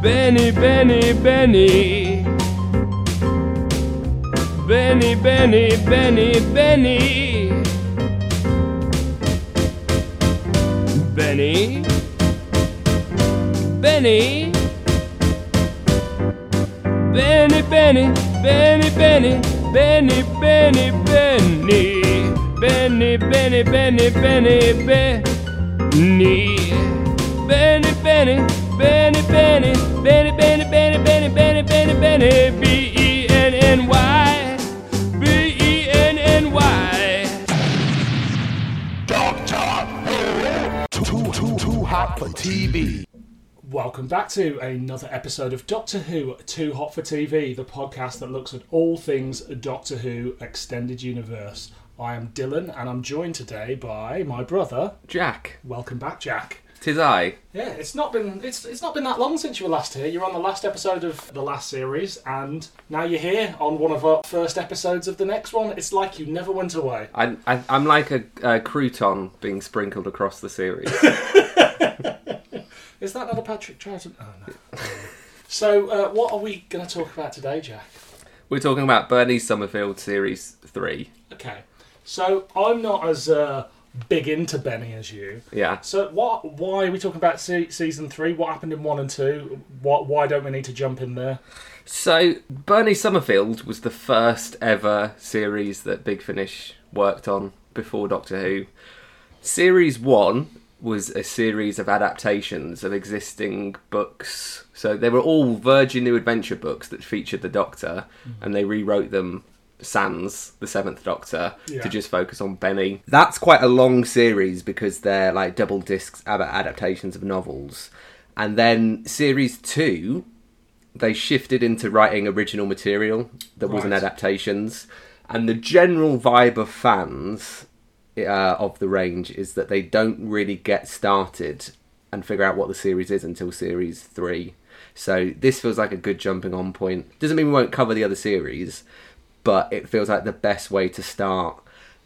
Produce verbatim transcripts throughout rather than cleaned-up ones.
Benny, Benny, Benny. Benny, Benny, Benny, Benny. Benny. Benny. Benny, Benny, Benny, Benny, Benny, Benny, Benny. Benny, Benny, Benny, Benny, Benny. Benny, Benny, Benny, Benny, Benny, Benny, Benny, Benny, Benny, Benny, Benny, B E N N Y, B E N N Y. Doctor Who, too, too, too hot for T V. Welcome back to another episode of Doctor Who Too Hot for T V, the podcast that looks at all things Doctor Who Extended Universe. I am Dylan, and I'm joined today by my brother Jack. Welcome back, Jack. Tis I. Yeah, it's not been it's it's not been that long since you were last here. You're on the last episode of the last series, and now you're here on one of our first episodes of the next one. It's like you never went away. I, I, I'm like a, a crouton being sprinkled across the series. Is that not a Patrick Troughton? Oh, no. So, uh, what are we going to talk about today, Jack? We're talking about Bernie Summerfield Series three. Okay. So, I'm not as uh, big into Benny as you. Yeah. So, what? Why are we talking about se- Season three? What happened in one and two? What? Why don't we need to jump in there? So, Bernie Summerfield was the first ever series that Big Finish worked on before Doctor Who. Series one was a series of adaptations of existing books. So they were all Virgin New Adventure books that featured the Doctor, mm-hmm. and they rewrote them sans the Seventh Doctor yeah. to just focus on Benny. That's quite a long series because they're like double discs adaptations of novels. And then series two, they shifted into writing original material that right. wasn't adaptations. And the general vibe of fans Uh, of the range is that they don't really get started and figure out what the series is until series three. So this feels like a good jumping on point. Doesn't mean we won't cover the other series, but it feels like the best way to start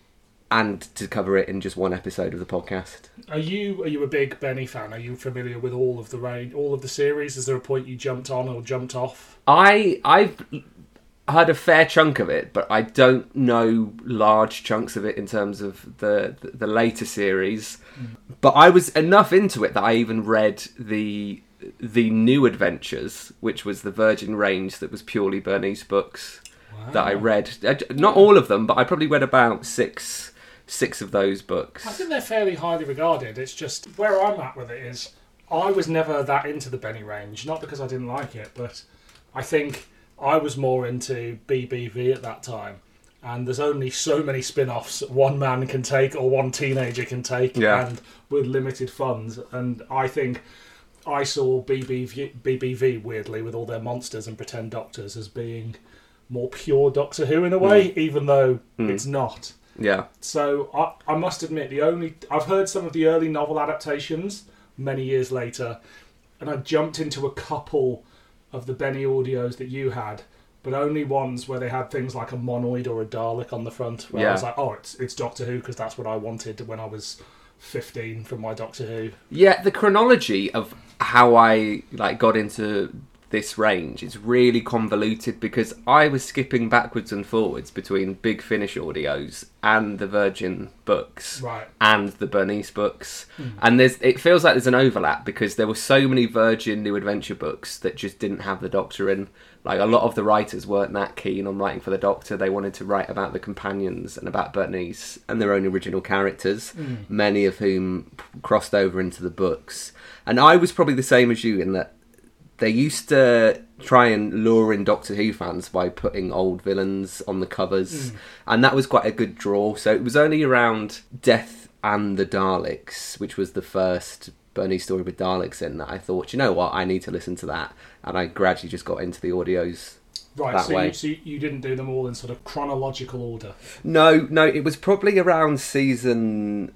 and to cover it in just one episode of the podcast. Are you are you a big Benny fan? Are you familiar with all of the range, all of the series? Is there a point you jumped on or jumped off? I I've heard a fair chunk of it, but I don't know large chunks of it in terms of the the, the later series. Mm. But I was enough into it that I even read the the New Adventures, which was the Virgin range that was purely Bernice books. Wow. That I read. Not all of them, but I probably read about six six of those books. I think they're fairly highly regarded. It's just where I'm at with it is I was never that into the Benny range, not because I didn't like it, but I think I was more into B B V at that time, and there's only so many spin-offs one man can take or one teenager can take, yeah. and with limited funds. And I think I saw B B V, B B V weirdly with all their monsters and pretend doctors as being more pure Doctor Who in a way, mm. even though mm. it's not. Yeah. So I, I must admit, the only I've heard some of the early novel adaptations many years later, and I jumped into a couple of the Benny audios that you had, but only ones where they had things like a monoid or a Dalek on the front, where yeah. I was like, oh, it's it's Doctor Who, because that's what I wanted when I was fifteen from my Doctor Who. Yeah, the chronology of how I like got into this range is really convoluted because I was skipping backwards and forwards between Big Finish audios and the Virgin books, right. and the Bernice books, mm. and there's it feels like there's an overlap because there were so many Virgin New Adventure books that just didn't have the Doctor in. Like a lot of the writers weren't that keen on writing for the Doctor. They wanted to write about the companions and about Bernice and their own original characters, mm. many of whom crossed over into the books. And I was probably the same as you in that they used to try and lure in Doctor Who fans by putting old villains on the covers, mm. and that was quite a good draw. So it was only around Death and the Daleks, which was the first Bernie story with Daleks in, that I thought, you know what, I need to listen to that, and I gradually just got into the audios. Right, that so, way. You, so you didn't do them all in sort of chronological order? No, no, it was probably around season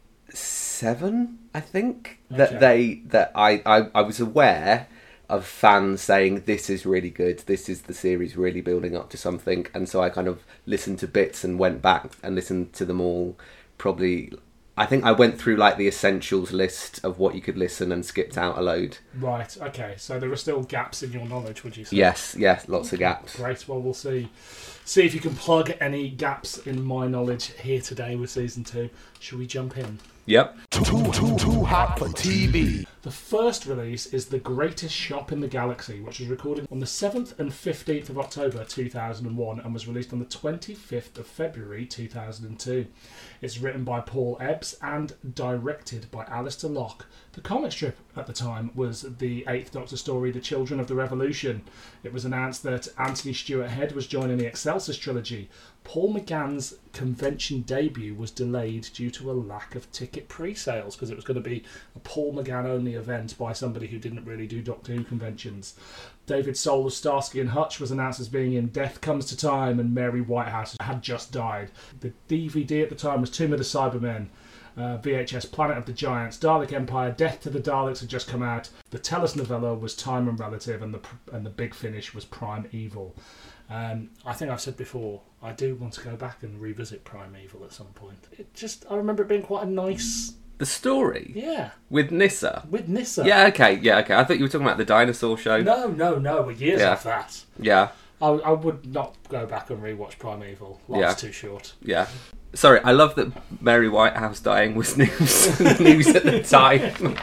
seven, I think, okay. that they that I, I, I was aware of fans saying this is really good, this is the series really building up to something, and so I kind of listened to bits and went back and listened to them all probably I think I went through like the essentials list of what you could listen and skipped out a load. Right, okay. So there are still gaps in your knowledge, would you say? Yes, yes, lots of gaps. Great. Well, we'll see. See if you can plug any gaps in my knowledge here today with season two. Should we jump in? Yep. Too, too, too hot for T V. The first release is The Greatest Shop in the Galaxy, which was recorded on the seventh and fifteenth of October two thousand one and was released on the twenty-fifth of February two thousand two. It's written by Paul Ebbs and directed by Alistair Locke. The comic strip at the time was the eighth Doctor story, The Children of the Revolution. It was announced that Anthony Stewart Head was joining the Excelsis trilogy. Paul McGann's convention debut was delayed due to a lack of ticket pre-sales because it was going to be a Paul McGann only event by somebody who didn't really do Doctor Who conventions. David Soul of Starsky and Hutch was announced as being in Death Comes to Time, and Mary Whitehouse had just died. The D V D at the time was Tomb of the Cybermen, uh, V H S Planet of the Giants, Dalek Empire, Death to the Daleks had just come out. The Tellus novella was Time and Relative, and the and the big finish was Prime Evil. Um, I think I've said before, I do want to go back and revisit Primeval at some point. It just, I remember it being quite a nice... The story? Yeah. With Nissa? With Nissa. Yeah, okay, yeah, okay. I thought you were talking about the dinosaur show. No, no, no, we're years Yeah. off that. Yeah. I, I would not go back and rewatch Primeval. Life's Yeah. too short. Yeah. Sorry, I love that Mary Whitehouse dying was news, news at the time.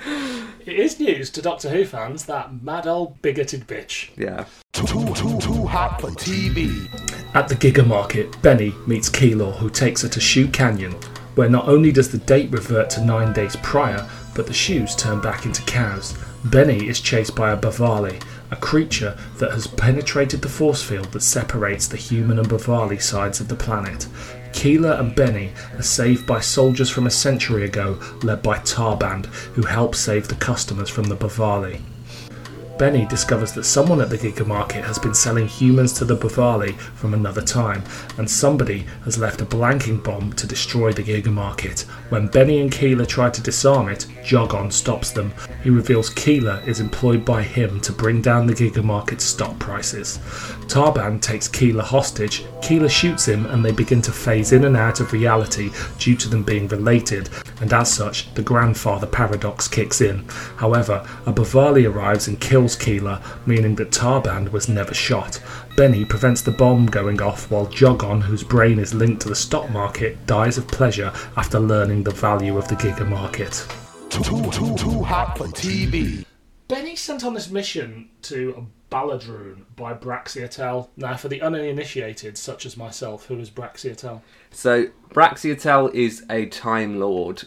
It is news to Doctor Who fans, that mad old bigoted bitch. Yeah. Too, too, too hot for T V. At the Giga Market, Benny meets Keylor, who takes her to Shoe Canyon, where not only does the date revert to nine days prior, but the shoes turn back into cows. Benny is chased by a Bavali, a creature that has penetrated the force field that separates the human and Bavali sides of the planet. Keylor and Benny are saved by soldiers from a century ago, led by Tarband, who helps save the customers from the Bavali. Benny discovers that someone at the Giga Market has been selling humans to the Bavali from another time, and somebody has left a blanking bomb to destroy the Giga Market. When Benny and Keylor try to disarm it, Jogon stops them. He reveals Keylor is employed by him to bring down the Giga Market's stock prices. Tarband takes Keylor hostage, Keylor shoots him, and they begin to phase in and out of reality due to them being related, and as such, the grandfather paradox kicks in. However, a Bavali arrives and kills Keylor, meaning that Tarband was never shot. Benny prevents the bomb going off, while Jogon, whose brain is linked to the stock market, dies of pleasure after learning the value of the Giga Market. Too, too, too, too hot for T V. Benny's sent on this mission to Baladroon by Braxiatel. Now, for the uninitiated, such as myself, who is Braxiatel? So, Braxiatel is a Time Lord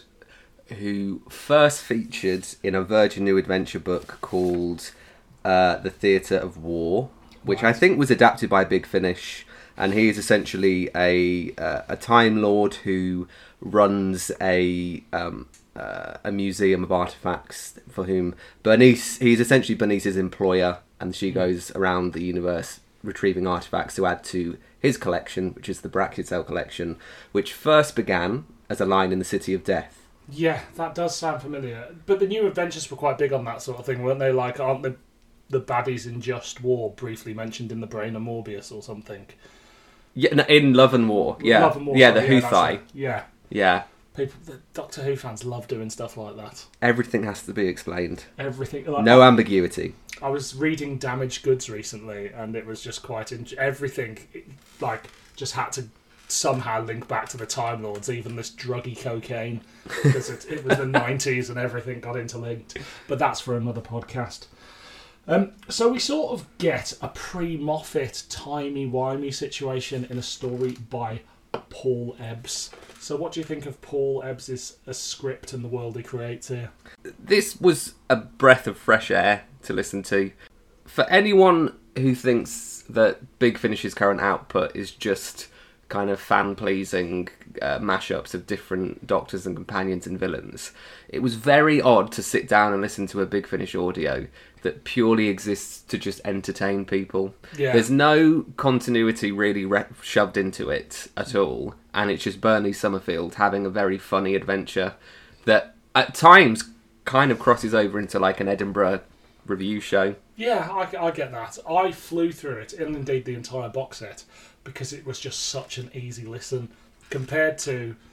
who first featured in a Virgin New Adventure book called uh, The Theatre of War, which I think was adapted by Big Finish, and he is essentially a uh, a Time Lord who runs a um, uh, a museum of artifacts for whom Bernice, he's essentially Bernice's employer, and she goes around the universe retrieving artifacts to add to his collection, which is the Braxiatel collection, which first began as a line in the City of Death. Yeah, that does sound familiar. But the New Adventures were quite big on that sort of thing, weren't they? Like, aren't the the baddies in Just War briefly mentioned in The Brain of Morbius or something? Yeah, no, in Love and War. Yeah, Love and War, yeah, the yeah, that's Huthai. it. Yeah. Yeah, People, the Doctor Who fans love doing stuff like that. everything has to be explained. Everything. Like, No ambiguity. I was reading Damaged Goods recently, and it was just quite... In- everything, like, just had to somehow link back to the Time Lords, even this druggy cocaine, because it, it was the nineties and everything got interlinked. But that's for another podcast. Um, so we sort of get a pre-Moffat, timey-wimey situation in a story by Paul Ebbs. So what do you think of Paul Ebbs' a script and the world he creates here? This was a breath of fresh air to listen to. For anyone who thinks that Big Finish's current output is just kind of fan-pleasing uh, mashups of different Doctors and Companions and villains, it was very odd to sit down and listen to a Big Finish audio that purely exists to just entertain people. Yeah. There's no continuity really re- shoved into it at all, and it's just Bernie Summerfield having a very funny adventure that at times kind of crosses over into like an Edinburgh review show. Yeah, I, I get that. I flew through it, and indeed the entire box set, because it was just such an easy listen compared to...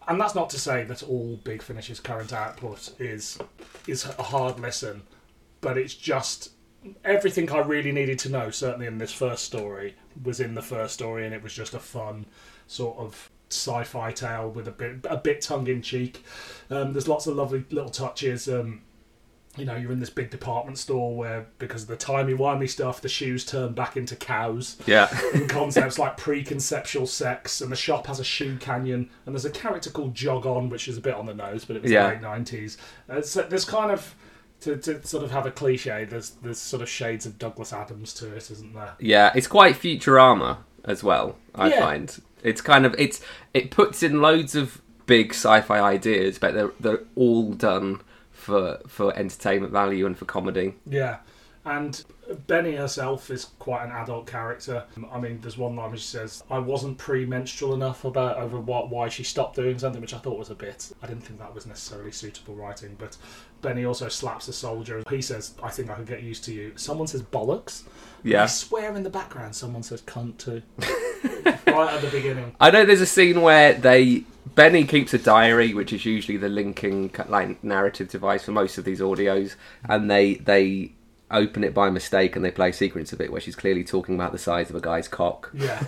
And that's not to say that all Big Finish's current output is is a hard listen, but it's just everything I really needed to know, certainly in this first story, was in the first story, and it was just a fun sort of sci-fi tale with a bit a bit tongue-in-cheek. Um, there's lots of lovely little touches. Um, you know, you're in this big department store where, because of the timey-wimey stuff, the shoes turn back into cows. Yeah. And concepts like preconceptual sex, and the shop has a shoe canyon, and there's a character called Jog On, which is a bit on the nose, but it was Yeah. the late nineties. Uh, so there's kind of, to, to sort of have a cliche, there's, there's sort of shades of Douglas Adams to it, isn't there? Yeah, it's quite Futurama as well, I Yeah. find. It's kind of, it's it puts in loads of big sci-fi ideas, but they're, they're all done for for entertainment value and for comedy. Yeah, and Benny herself is quite an adult character. I mean, there's one line where she says, "I wasn't pre-menstrual enough about over what why she stopped doing something," which I thought was a bit. I didn't think that was necessarily suitable writing. But Benny also slaps a soldier. He says, "I think I could get used to you." Someone says bollocks. Yeah. I swear in the background, someone says cunt too. Right at the beginning. I know there's a scene where they Benny keeps a diary, which is usually the linking like narrative device for most of these audios, and they they open it by mistake and they play a sequence of it where she's clearly talking about the size of a guy's cock. Yeah.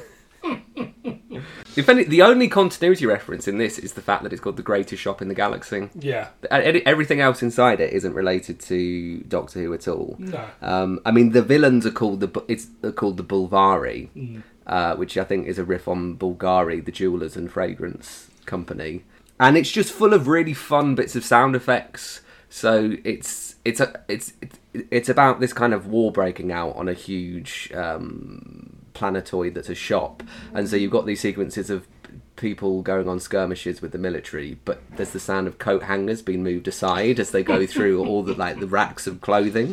If any, the only continuity reference in this is the fact that it's called the greatest shop in the galaxy. Yeah. Everything else inside it isn't related to Doctor Who at all. No. Um, I mean, the villains are called the it's they're called the Bulvari, Mm. uh, which I think is a riff on Bulgari, the jewelers and fragrance company, and it's just full of really fun bits of sound effects. So it's it's a it's it's, it's about this kind of war breaking out on a huge um, planetoid that's a shop, and so you've got these sequences of people going on skirmishes with the military, but there's the sound of coat hangers being moved aside as they go through all the like the racks of clothing,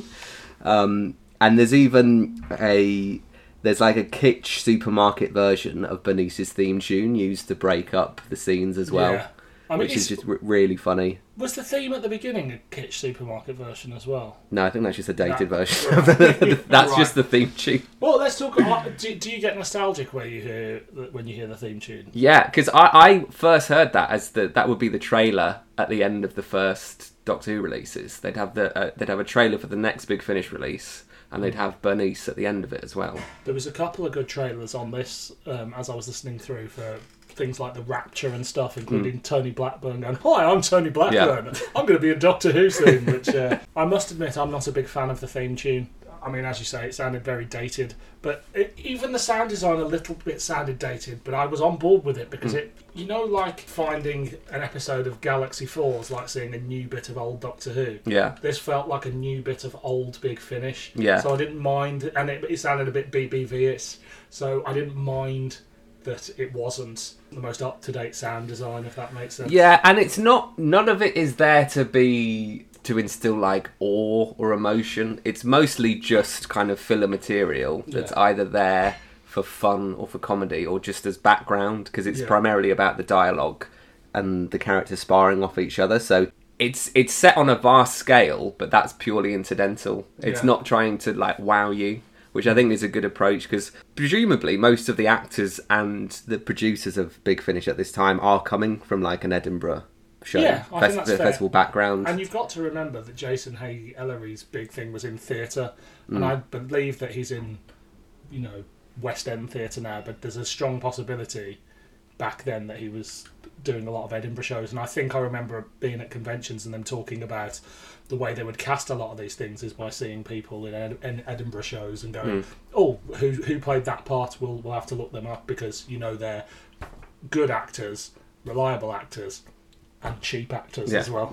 um, and there's even a there's like a kitsch supermarket version of Bernice's theme tune used to break up the scenes as well, Yeah. I mean, which is it's- just r- really funny. Was the theme at the beginning a kitsch supermarket version as well? No, I think that's just a dated No. version. Right. That's Right. just the theme tune. Well, let's talk. uh, Do, do you get nostalgic where you hear when you hear the theme tune? Yeah, because I, I first heard that as the that would be the trailer at the end of the first Doctor Who releases. They'd have the uh, they'd have a trailer for the next Big Finish release, and they'd have Bernice at the end of it as well. There was a couple of good trailers on this um, as I was listening through for things like The Rapture and stuff, including mm. Tony Blackburn going, "Hi, I'm Tony Blackburn. Yeah. I'm going to be a Doctor Who theme," which uh, I must admit I'm not a big fan of the theme tune. I mean, as you say, it sounded very dated, but it, even the sound design a little bit sounded dated, but I was on board with it because mm. it, you know, like finding an episode of Galaxy four is like seeing a new bit of old Doctor Who. Yeah. This felt like a new bit of old Big Finish. Yeah. So I didn't mind, and it, it sounded a bit B B V-ish, so I didn't mind that it wasn't the most up-to-date sound design, if that makes sense. Yeah, and it's not, none of it is there to be, to instill like awe or emotion. It's mostly just kind of filler material that's Yeah. either there for fun or for comedy or just as background, because it's Yeah. primarily about the dialogue and the characters sparring off each other. So it's it's set on a vast scale, but that's purely incidental. It's Yeah. not trying to like wow you, which I think is a good approach, because presumably most of the actors and the producers of Big Finish at this time are coming from like an Edinburgh show, Yeah, I think that's fair. festival background. And you've got to remember that Jason Hay Ellery's big thing was in theatre, and Mm. I believe that he's in, you know, West End theatre now, but there's a strong possibility back then that he was doing a lot of Edinburgh shows, and I think I remember being at conventions and them talking about the way they would cast a lot of these things is by seeing people in, Ed- in Edinburgh shows and going, Mm. oh, who who played that part? We'll, we'll have to look them up, because, you know, they're good actors, reliable actors, and cheap actors Yeah. as well.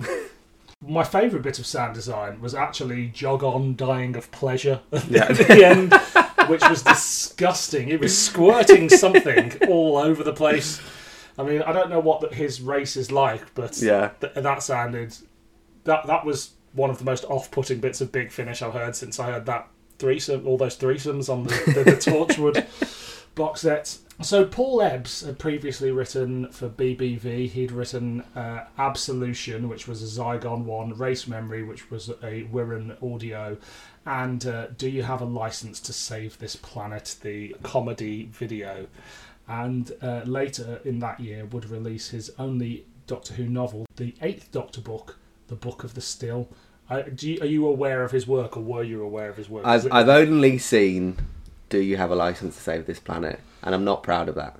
My favourite bit of sound design was actually Jog On dying of pleasure at Yeah. the end, which was disgusting. It was squirting something all over the place. I mean, I don't know what that his race is like, but Yeah. th- that sounded... That that was one of the most off-putting bits of Big Finish I've heard since I heard that threesome, all those threesomes on the, the, the Torchwood box set. So Paul Ebbs had previously written for B B V. He'd written uh, Absolution, which was a Zygon one, Race Memory, which was a Wirren audio, and uh, Do You Have a License to Save This Planet, the comedy video. And uh, later in that year would release his only Doctor Who novel, the Eighth Doctor book, The Book of the Still. Uh, do you, are you aware of his work, or were you aware of his work? I've, Is it- I've only seen Do You Have a License to Save This Planet? And I'm not proud of that.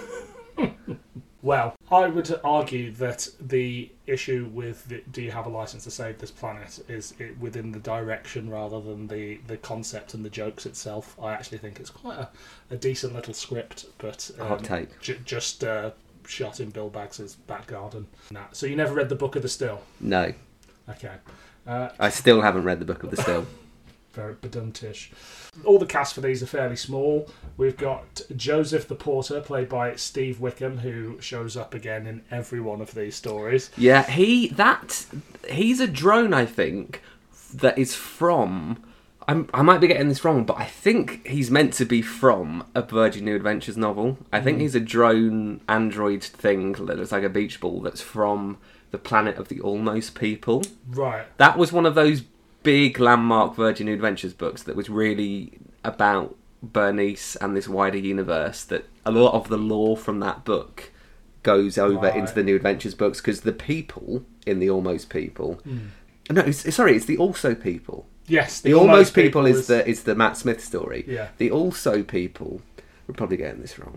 Well, I would argue that the issue with the, Do You Have a License to Save This Planet is it within the direction rather than the, the concept and the jokes itself. I actually think it's quite a, a decent little script, but um, Hot take. j- just uh, shot in Bill Baggs's back garden. Nah. So you never read The Book of the Still? No. Okay. Uh, I still haven't read the Book of the Still. very baduntish. All the cast for these are fairly small. We've got Joseph the Porter, played by Steve Wickham, who shows up again in every one of these stories. Yeah, he that he's a drone, I think, that is from. I'm, I might be getting this wrong, but I think he's meant to be from a Virgin New Adventures novel. I think Mm. he's a drone android thing that looks like a beach ball that's from the planet of the Almost People. Right. That was one of those big landmark Virgin New Adventures books that was really about Bernice and this wider universe, that a lot of the lore from that book goes over Right. into the New Adventures books, because the people in the Almost People... Mm. No, it's, sorry, it's the Also People. Yes, The, Almost, People, is the is the Matt Smith story. Yeah. The Also People... We're probably getting this wrong.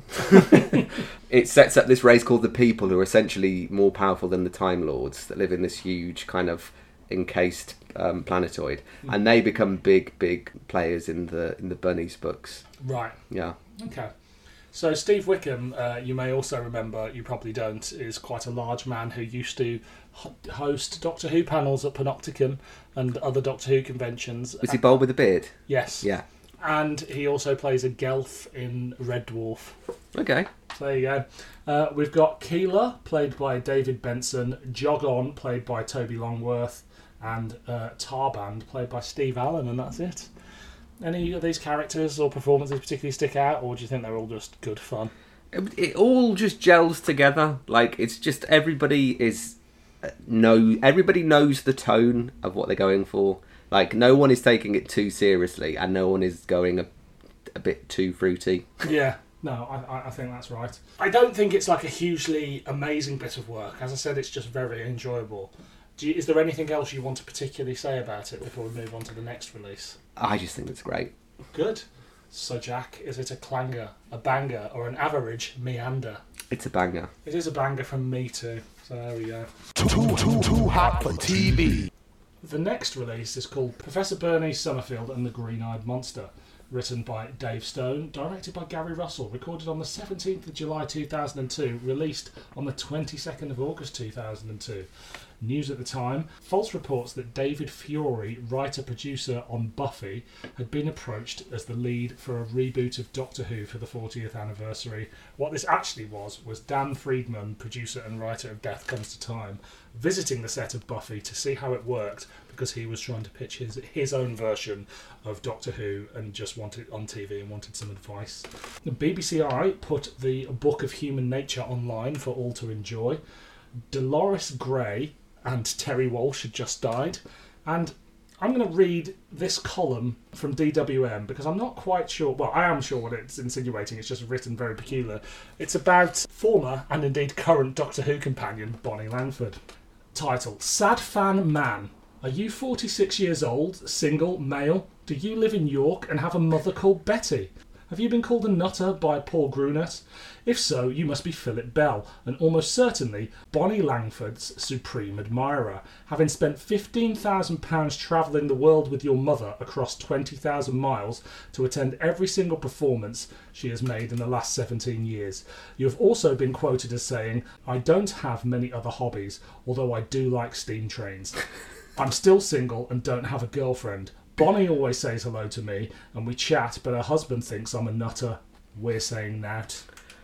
It sets up this race called the People, who are essentially more powerful than the Time Lords, that live in this huge kind of encased um, planetoid, Mm. and they become big, big players in the in the Bernice books. Right. Yeah. Okay. So Steve Wickham, uh, you may also remember, you probably don't, is quite a large man who used to ho- host Doctor Who panels at Panopticon and other Doctor Who conventions. Was he bald with a beard? Yes. Yeah. And he also plays a Gelf in Red Dwarf. Okay. So there you go. Uh, we've got Keeler, played by David Benson, Jog On, played by Toby Longworth, and uh, Tarband, played by Steve Allen, and that's it. Any of these characters or performances particularly stick out, or do you think they're all just good fun? It, it all just gels together. Like, it's just everybody is uh, know everybody knows the tone of what they're going for. Like, no one is taking it too seriously, and no one is going a, a bit too fruity. Yeah, no, I, I think that's right. I don't think it's like a hugely amazing bit of work. As I said, it's just very enjoyable. Do you, is there anything else you want to particularly say about it before we move on to the next release? I just think it's great. Good. So, Jack, is it a clanger, a banger, or an average meander? It's a banger. It is a banger from me too. So there we go. Too, too, too hot for T V. The next release is called Professor Bernice Summerfield and the Green-Eyed Monster, written by Dave Stone, directed by Gary Russell, recorded on the seventeenth of July two thousand two, released on the twenty-second of August two thousand two. News at the time, false reports that David Fury, writer-producer on Buffy, had been approached as the lead for a reboot of Doctor Who for the fortieth anniversary. What this actually was, was Dan Friedman, producer and writer of Death Comes to Time, visiting the set of Buffy to see how it worked, because he was trying to pitch his his own version of Doctor Who and just wanted on T V and wanted some advice. The B B C I put the Book of Human Nature online for all to enjoy. Dolores Gray and Terry Walsh had just died, and I'm going to read this column from D W M because I'm not quite sure, well, I am sure what it's insinuating, it's just written very peculiar. It's about former and indeed current Doctor Who companion Bonnie Langford. Title: Sad Fan Man. Are you forty-six years old, single, male? Do you live in York and have a mother called Betty? Have you been called a nutter by Paul Grunert? If so, you must be Philip Bell, and almost certainly Bonnie Langford's supreme admirer, having spent fifteen thousand pounds travelling the world with your mother across twenty thousand miles to attend every single performance she has made in the last seventeen years. You have also been quoted as saying, "I don't have many other hobbies, although I do like steam trains. I'm still single and don't have a girlfriend. Bonnie always says hello to me, and we chat, but her husband thinks I'm a nutter. We're saying that."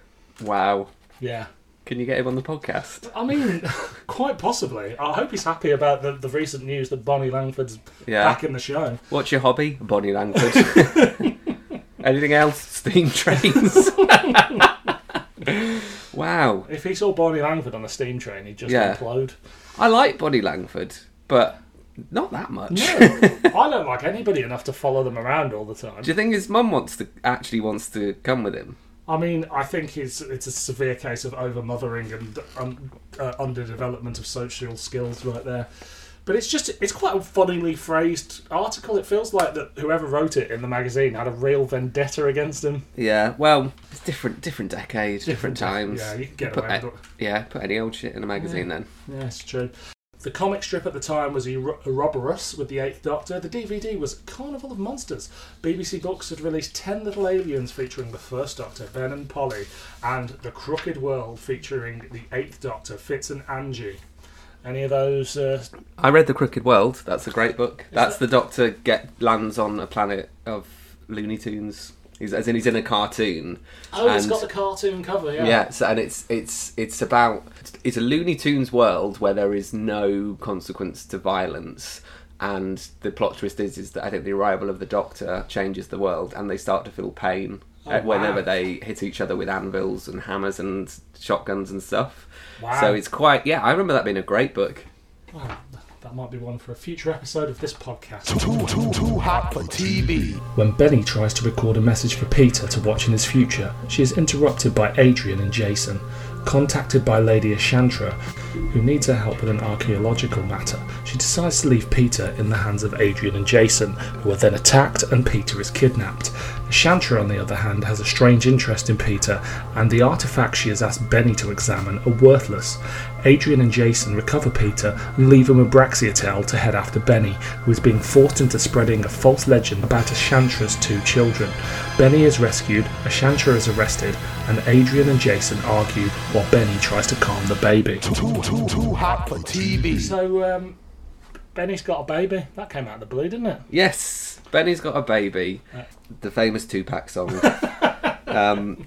Wow. Yeah. Can you get him on the podcast? I mean, quite possibly. I hope he's happy about the, the recent news that Bonnie Langford's Yeah. back in the show. What's your hobby? Bonnie Langford. Anything else? Steam trains. Wow. If he saw Bonnie Langford on a steam train, he'd just Yeah. implode. I like Bonnie Langford, but not that much. No, I don't like anybody enough to follow them around all the time. Do you think his mum wants to actually wants to come with him? I mean, I think it's it's a severe case of over-mothering and um, uh, underdevelopment of social skills right there. But it's just, it's quite a funnily phrased article. It feels like that whoever wrote it in the magazine had a real vendetta against him. Yeah, well, it's different different decade, different, Different- times. yeah, you can get put away a- with it. Yeah, put any old shit in a magazine then. Yeah, it's true. The comic strip at the time was Ouroboros with the Eighth Doctor. The D V D was Carnival of Monsters. B B C Books had released ten Little Aliens featuring the First Doctor, Ben and Polly, and The Crooked World featuring the Eighth Doctor, Fitz and Angie. Any of those? Uh, I read The Crooked World. That's a great book. That's that- the Doctor get lands on a planet of Looney Tunes. He's, as in, he's in a cartoon. oh, it's and- got the cartoon cover, yeah. Yeah, so, and it's it's it's about it's a Looney Tunes world where there is no consequence to violence, and the plot twist is is that I think the arrival of the Doctor changes the world, and they start to feel pain Oh, uh, whenever wow. they hit each other with anvils and hammers and shotguns and stuff. Wow. So it's quite yeah. I remember that being a great book. Wow, that might be one for a future episode of this podcast. Too, too, too hot for T V. When Benny tries to record a message for Peter to watch in his future, she is interrupted by Adrian and Jason. Contacted by Lady Ashantra, who needs her help with an archaeological matter, she decides to leave Peter in the hands of Adrian and Jason, who are then attacked and Peter is kidnapped. Ashantra, on the other hand, has a strange interest in Peter, and the artifacts she has asked Benny to examine are worthless. Adrian and Jason recover Peter and leave him with Braxiatel to head after Benny, who is being forced into spreading a false legend about Ashantra's two children. Benny is rescued, Ashantra is arrested, and Adrian and Jason argue while Benny tries to calm the baby. Too, too, too hot for T V. So, um, Benny's got a baby. That came out of the blue, didn't it? Yes, Benny's got a baby. Yeah. The famous Tupac song. um,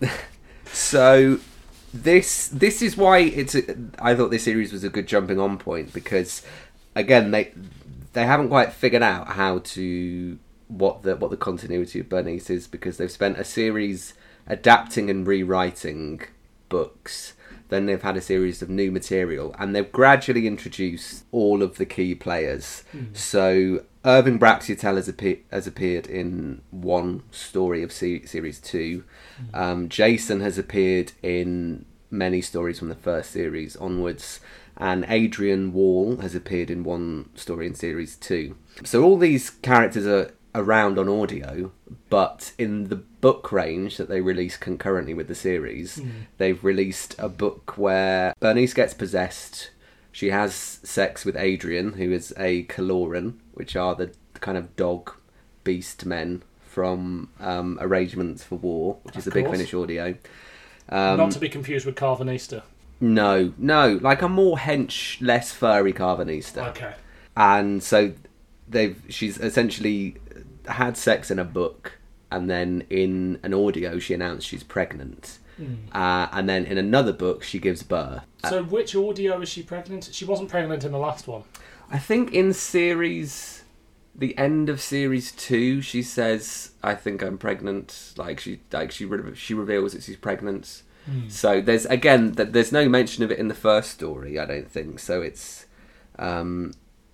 so this this is why it's. A, I thought this series was a good jumping on point because, again, they they haven't quite figured out how to what the what the continuity of Bernice is because they've spent a series adapting and rewriting books. Then they've had a series of new material, and they've gradually introduced all of the key players. Mm. So Irving Braxiatel has, appe- has appeared in one story of se- series two. Mm. Um, Jason has appeared in many stories from the first series onwards, and Adrian Wall has appeared in one story in series two. So all these characters are around on audio, but in the book range that they release concurrently with the series, mm. they've released a book where Bernice gets possessed. She has sex with Adrian, who is a Kaloran, which are the kind of dog beast men from um, Arrangements for War, which is Of a Big course. Finish audio. Um, Not to be confused with Carvanista. no, no, like a more hench, less furry Carvanista. Okay. And so they've she's essentially had sex in a book, and then in an audio she announced she's pregnant. Mm. Uh, and then in another book she gives birth. So which audio is she pregnant? She wasn't pregnant in the last one. I think in series, the end of series two, she says, "I think I'm pregnant." Like she, like she, re- she reveals that she's pregnant. Mm. So there's again, that there's no mention of it in the first story. I don't think so. It's. Um,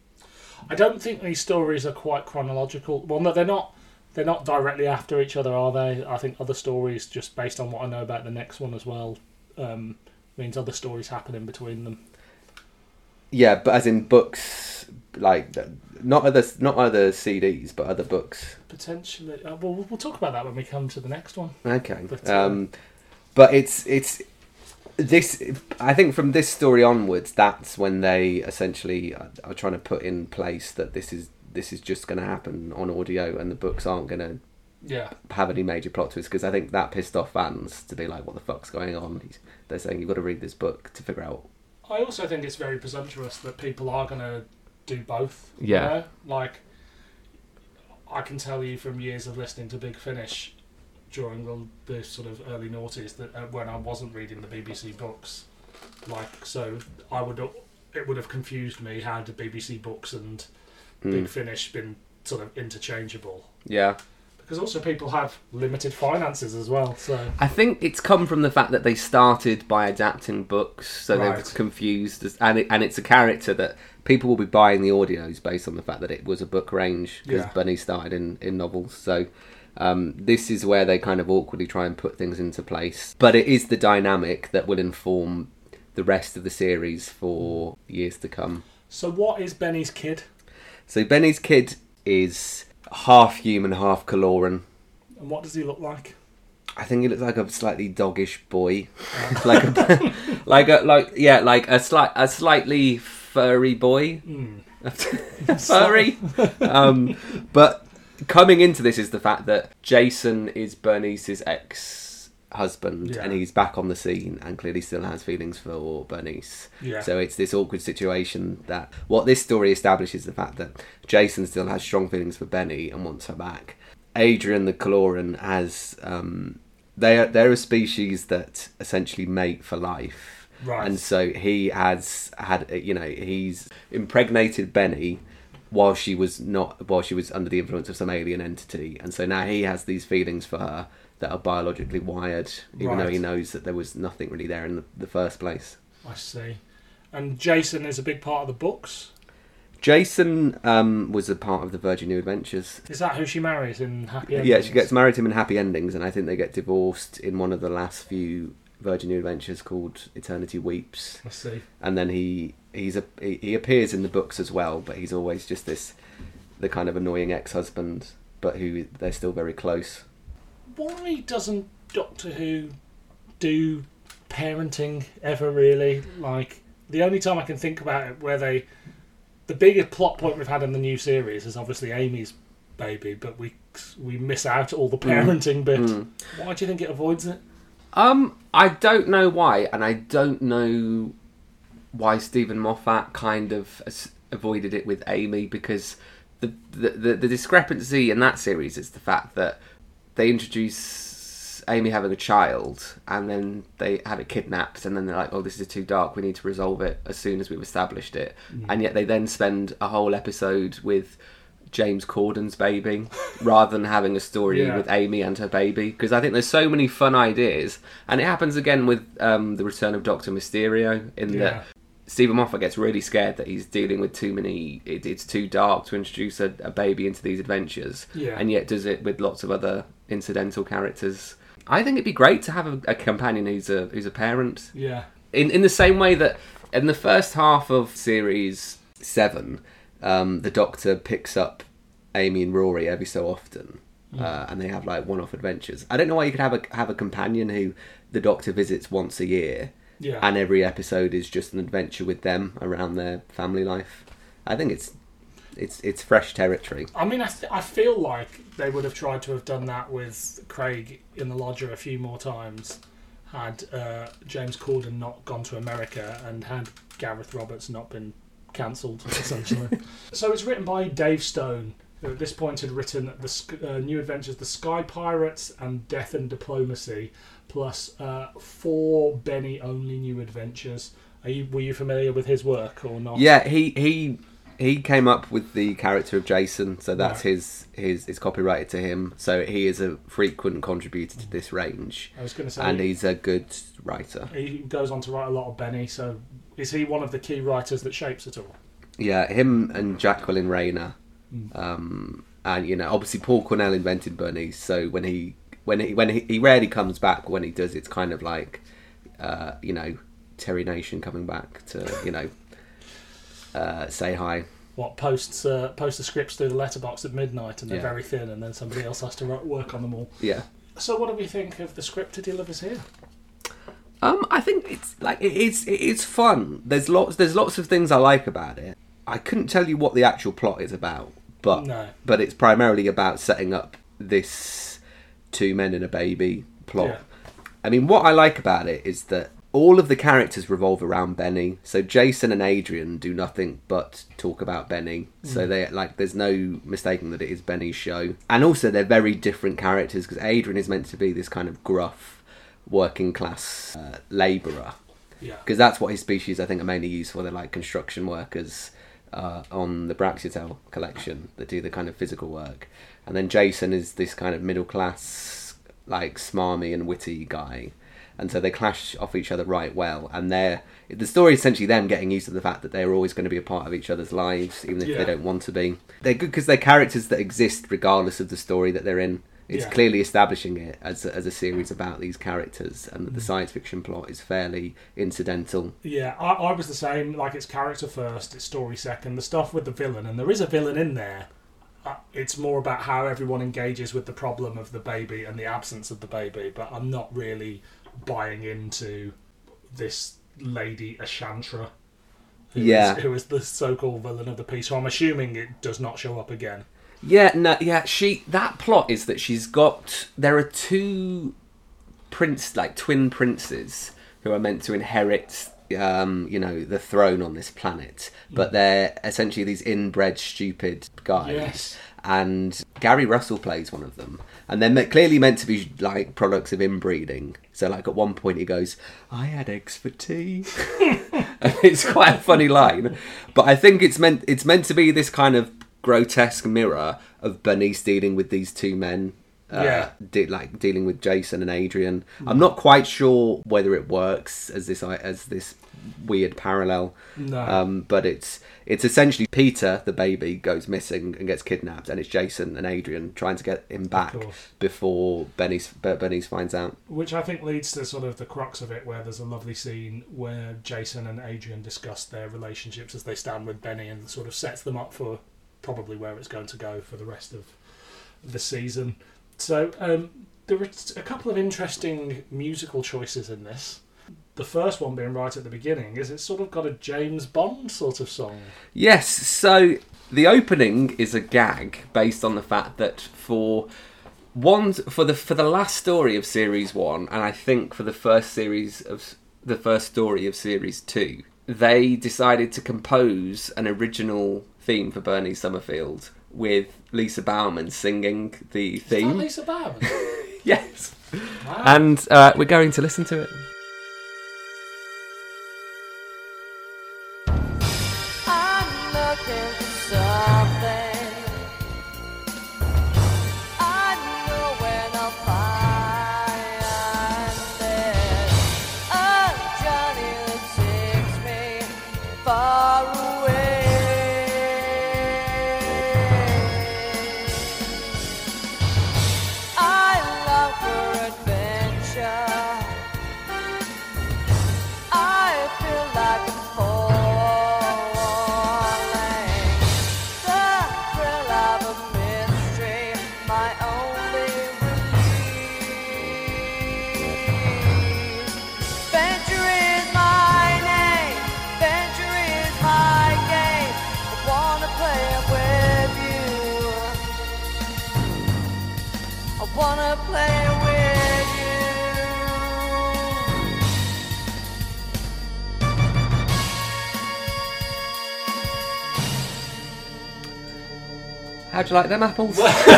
I don't think these stories are quite chronological. Well, no, they're not. They're not directly after each other, are they? I think other stories, just based on what I know about the next one as well, um, means other stories happen in between them. Yeah, but as in books, like not other not other C Ds, but other books. Potentially. Uh, well, we'll talk about that when we come to the next one. Okay. But, uh, um, but it's it's this. I think from this story onwards, that's when they essentially are, are trying to put in place that this is this is just going to happen on audio, and the books aren't going to yeah have any major plot twists, because I think that pissed off fans to be like, what the fuck's going on? They're saying you've got to read this book to figure out. I also think it's very presumptuous that people are going to do both. Yeah. You know? Like, I can tell you from years of listening to Big Finish during the, the sort of early noughties that uh, when I wasn't reading the B B C books, like, so I would it would have confused me how the B B C books and mm. Big Finish been sort of interchangeable. Yeah. Because also people have limited finances as well, so... I think it's come from the fact that they started by adapting books, so Right. they've confused, and it, and it's a character that people will be buying the audios based on the fact that it was a book range, because Yeah. Bunny started in, in novels, so um, this is where they kind of awkwardly try and put things into place. But it is the dynamic that will inform the rest of the series for years to come. So what is Benny's kid? So Benny's kid is half human, half Kaloran. And what does he look like? I think he looks like a slightly doggish boy, like a, like a like yeah, like a slight a slightly furry boy, Mm. furry. um, but coming into this is the fact that Jason is Bernice's ex-husband, Yeah. and he's back on the scene and clearly still has feelings for Bernice. Yeah. So it's this awkward situation that what this story establishes the fact that Jason still has strong feelings for Benny and wants her back. Adrian the Kaloran has um, they are they're a species that essentially mate for life, Right. and so he has had you know he's impregnated Benny while she was not while she was under the influence of some alien entity, and so now he has these feelings for her that are biologically wired, even though Right. he knows that there was nothing really there in the, the first place. I see. And Jason is a big part of the books? Jason um, was a part of the Virgin New Adventures. Is that who she marries in Happy Endings? Yeah, she gets married to him in Happy Endings, and I think they get divorced in one of the last few Virgin New Adventures called Eternity Weeps. I see. And then he he's a he, he appears in the books as well, but he's always just this the kind of annoying ex-husband, but who they're still very close. Why doesn't Doctor Who do parenting ever really? Like, the only time I can think about it where they... The biggest plot point we've had in the new series is obviously Amy's baby, but we we miss out all the parenting bit. Mm. Why do you think it avoids it? Um, I don't know why, and I don't know why Stephen Moffat kind of as- avoided it with Amy, because the, the the the discrepancy in that series is the fact that they introduce Amy having a child, and then they have it kidnapped, and then they're like, "Oh, this is too dark. We need to resolve it as soon as we've established it." Mm. And yet they then spend a whole episode with James Corden's baby rather than having a story Yeah. with Amy and her baby, because I think there's so many fun ideas, and it happens again with um, the return of Doctor Mysterio in Yeah. that Stephen Moffat gets really scared that he's dealing with too many it, it's too dark to introduce a, a baby into these adventures, Yeah. and yet does it with lots of other incidental characters. I think it'd be great to have a, a companion who's a who's a parent, Yeah. in in the same way that in the first half of series seven, um, the Doctor picks up Amy and Rory every so often, uh, and they have like one-off adventures. I don't know why you could have a have a companion who the Doctor visits once a year, Yeah. and every episode is just an adventure with them around their family life. I think it's it's it's fresh territory. I mean, I, th- I feel like they would have tried to have done that with Craig in the lodger a few more times had uh, James Corden not gone to America and had Gareth Roberts not been cancelled, essentially. So it's written by Dave Stone, who at this point had written the Sk- uh, New Adventures, The Sky Pirates and Death and Diplomacy, plus uh, four Benny-only New Adventures. Are you, were you familiar with his work or not? Yeah, he he he came up with the character of Jason, so that's Right. his his it's copyrighted to him. So he is a frequent contributor to this range, I was going to say... and he's a good writer. He goes on to write a lot of Benny, so is he one of the key writers that shapes it all? Yeah, him and Jacqueline Rayner, um, and you know, obviously Paul Cornell invented Bernice. So when he when he when he, he rarely comes back, when he does, it's kind of like uh, you know Terry Nation coming back to you know uh, say hi. What, posts uh, post the scripts through the letterbox at midnight and they're Yeah. very thin and then somebody else has to write, work on them all. Yeah. So what do we think of the script to delivers here? Um, I think it's like it- it's it's fun. There's lots there's lots of things I like about it. I couldn't tell you what the actual plot is about, but No. but it's primarily about setting up this two men and a baby plot. Yeah. I mean, what I like about it is that all of the characters revolve around Benny. So Jason and Adrian do nothing but talk about Benny. So they like there's no mistaking that it is Benny's show. And also they're very different characters, because Adrian is meant to be this kind of gruff working class uh, labourer, Yeah. because that's what his species I think are mainly used for. They're like construction workers, uh, on the Braxiatel collection that do the kind of physical work. And then Jason is this kind of middle class, like smarmy and witty guy. And so they clash off each other right well. And they're, the story is essentially them getting used to the fact that they're always going to be a part of each other's lives, even if Yeah. they don't want to be. They're good because they're characters that exist regardless of the story that they're in. It's Yeah. clearly establishing it as a, as a series about these characters, and that the science fiction plot is fairly incidental. Yeah, I, I was the same. Like, it's character first, it's story second. The stuff with the villain, and there is a villain in there. Uh, it's more about how everyone engages with the problem of the baby and the absence of the baby. But I'm not really buying into this lady Ashantra, who, Yeah. is, who is the so-called villain of the piece. So I'm assuming it does not show up again. Yeah, no, yeah. She that plot is that she's got. There are two prince, like twin princes, who are meant to inherit, um, you know, the throne on this planet, but they're essentially these inbred, stupid guys. Yes. And Gary Russell plays one of them, and they're clearly meant to be like products of inbreeding. So, like at one point, he goes, "I had eggs for tea." And it's quite a funny line, but I think it's meant it's meant to be this kind of grotesque mirror of Bernice dealing with these two men, uh, Yeah. de- like dealing with Jason and Adrian. I'm not quite sure whether it works as this as this weird parallel, No. um, but it's it's essentially Peter, the baby, goes missing and gets kidnapped, and it's Jason and Adrian trying to get him back course. before Bernice Bernice finds out. Which I think leads to sort of the crux of it, where there's a lovely scene where Jason and Adrian discuss their relationships as they stand with Benny, and sort of sets them up for probably where it's going to go for the rest of the season. So um, there were a couple of interesting musical choices in this. The first one being right at the beginning is it's sort of got a James Bond sort of song. Yes, so the opening is a gag based on the fact that for one for the for the last story of series one, and I think for the first series of the first story of series two, they decided to compose an original theme for Bernie Summerfield with Lisa Bowerman singing the Is that theme. Lisa Bowerman? Yes, Wow. and uh, we're going to listen to it. I'm looking for something. I know where to find it. A journey that takes me far away. I long for adventure. I feel like I'm falling. The thrill of a mystery, my only release. Venture is my name, venture is my game. I wanna play it with you. I wanna play it with you. How'd you like them apples?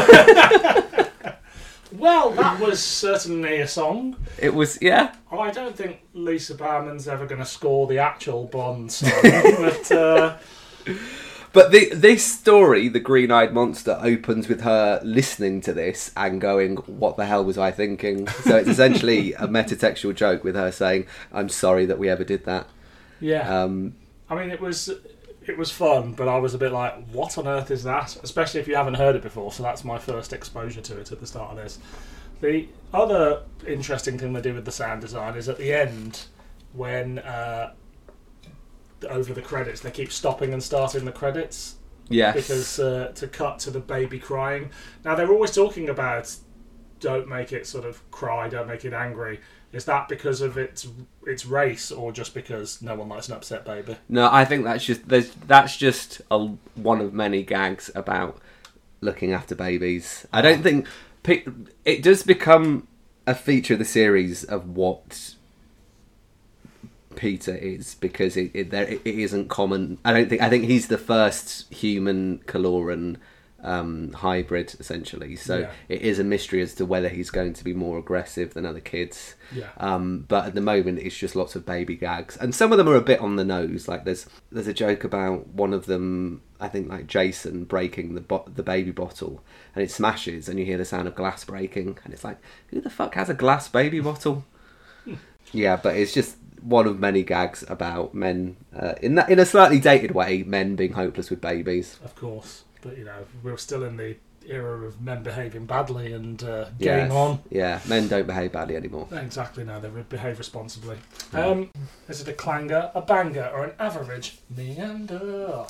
Well, that was certainly a song. It was, yeah. I don't think Lisa Bowerman's ever going to score the actual Bond song, but uh, But the, this story, The Green-Eyed Monster, opens with her listening to this and going, "What the hell was I thinking?" So it's essentially a metatextual joke with her saying, "I'm sorry that we ever did that." yeah. Um, I mean, it was it was fun, but I was a bit like, "What on earth is that?" Especially if you haven't heard it before. So that's my first exposure to it at the start of this. The other interesting thing they do with the sound design is at the end, when uh, over the credits, they keep stopping and starting the credits. yes. Because uh, to cut to the baby crying. Now, they're always talking about don't make it sort of cry, don't make it angry. Is that because of its its race, or just because no one likes an upset baby? No, I think that's just there's that's just a, one of many gags about looking after babies. I don't think pe- it does become a feature of the series of what Peter is, because it, it there it isn't common. I don't think I think he's the first human Kaloran um, hybrid, essentially. So Yeah. it is a mystery as to whether he's going to be more aggressive than other kids. Yeah. Um, but at the moment, it's just lots of baby gags, and some of them are a bit on the nose. Like there's there's a joke about one of them, I think, like Jason breaking the bo- the baby bottle, and it smashes, and you hear the sound of glass breaking, and it's like, who the fuck has a glass baby bottle? Yeah, but it's just one of many gags about men uh, in that in a slightly dated way, men being hopeless with babies. Of course. But, you know, we're still in the era of men behaving badly and uh, getting Yes. on. Yeah, men don't behave badly anymore. Exactly, no, they behave responsibly. Um, is it a clanger, a banger, or an average meander?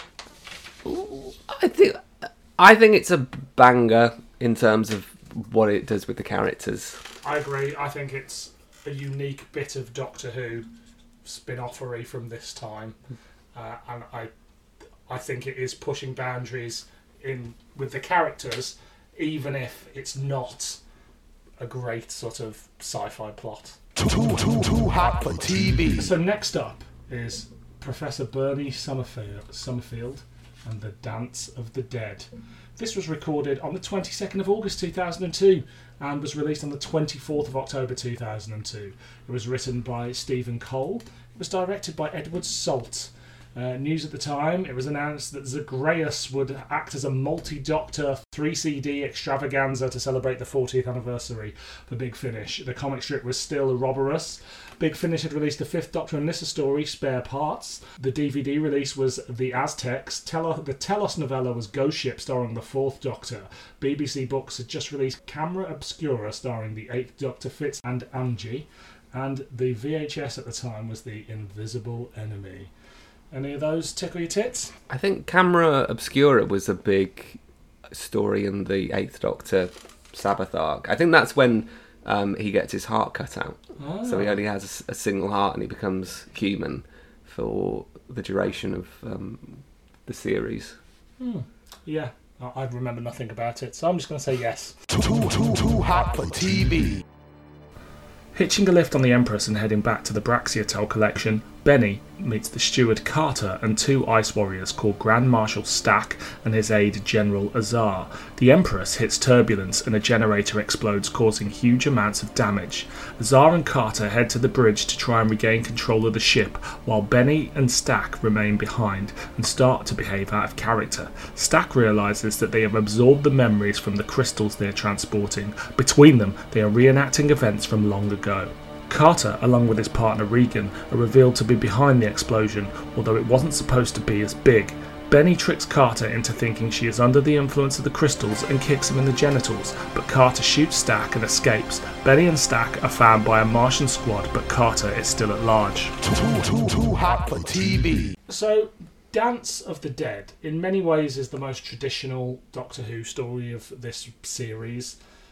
I think I think it's a banger in terms of what it does with the characters. I agree. I think it's a unique bit of Doctor Who spin-offery from this time. Uh, and I I think it is pushing boundaries in with the characters, even if it's not a great sort of sci-fi plot. Too, too, too hot for T V. So next up is Professor Bernie Summerfield, Summerfield and the Dance of the Dead. This was recorded on the twenty-second of August two thousand two and was released on the twenty-fourth of October two thousand two. It was written by Stephen Cole. It was directed by Edward Salt. Uh, news at the time, it was announced that Zagreus would act as a multi-doctor three C D extravaganza to celebrate the fortieth anniversary for Big Finish. The comic strip was still Ouroboros. Big Finish had released the fifth Doctor and Nyssa story, Spare Parts. The D V D release was The Aztecs. Telo- the Telos novella was Ghost Ship, starring the fourth Doctor. B B C Books had just released Camera Obscura, starring the eighth Doctor, Fitz and Angie. And the V H S at the time was The Invisible Enemy. Any of those tickle your tits? I think Camera Obscura was a big story in the Eighth Doctor Sabbath arc. I think that's when um, he gets his heart cut out. Oh. So he only has a, a single heart and he becomes human for the duration of um, the series. Hmm. Yeah, I I remember nothing about it, so I'm just going to say yes. Too, too, too hot for T V. Hitching a lift on the Empress and heading back to the Braxiatel collection, Benny meets the steward Carter and two ice warriors called Grand Marshal Stack and his aide General Azar. The Empress hits turbulence and a generator explodes, causing huge amounts of damage. Azar and Carter head to the bridge to try and regain control of the ship, while Benny and Stack remain behind and start to behave out of character. Stack realises that they have absorbed the memories from the crystals they are transporting. Between them, they are reenacting events from long ago. Carter, along with his partner Regan, are revealed to be behind the explosion, although it wasn't supposed to be as big. Benny tricks Carter into thinking she is under the influence of the crystals and kicks him in the genitals, but Carter shoots Stack and escapes. Benny and Stack are found by a Martian squad, but Carter is still at large. Too, too, too hot for T V. So, Dance of the Dead, in many ways, is the most traditional Doctor Who story of this series.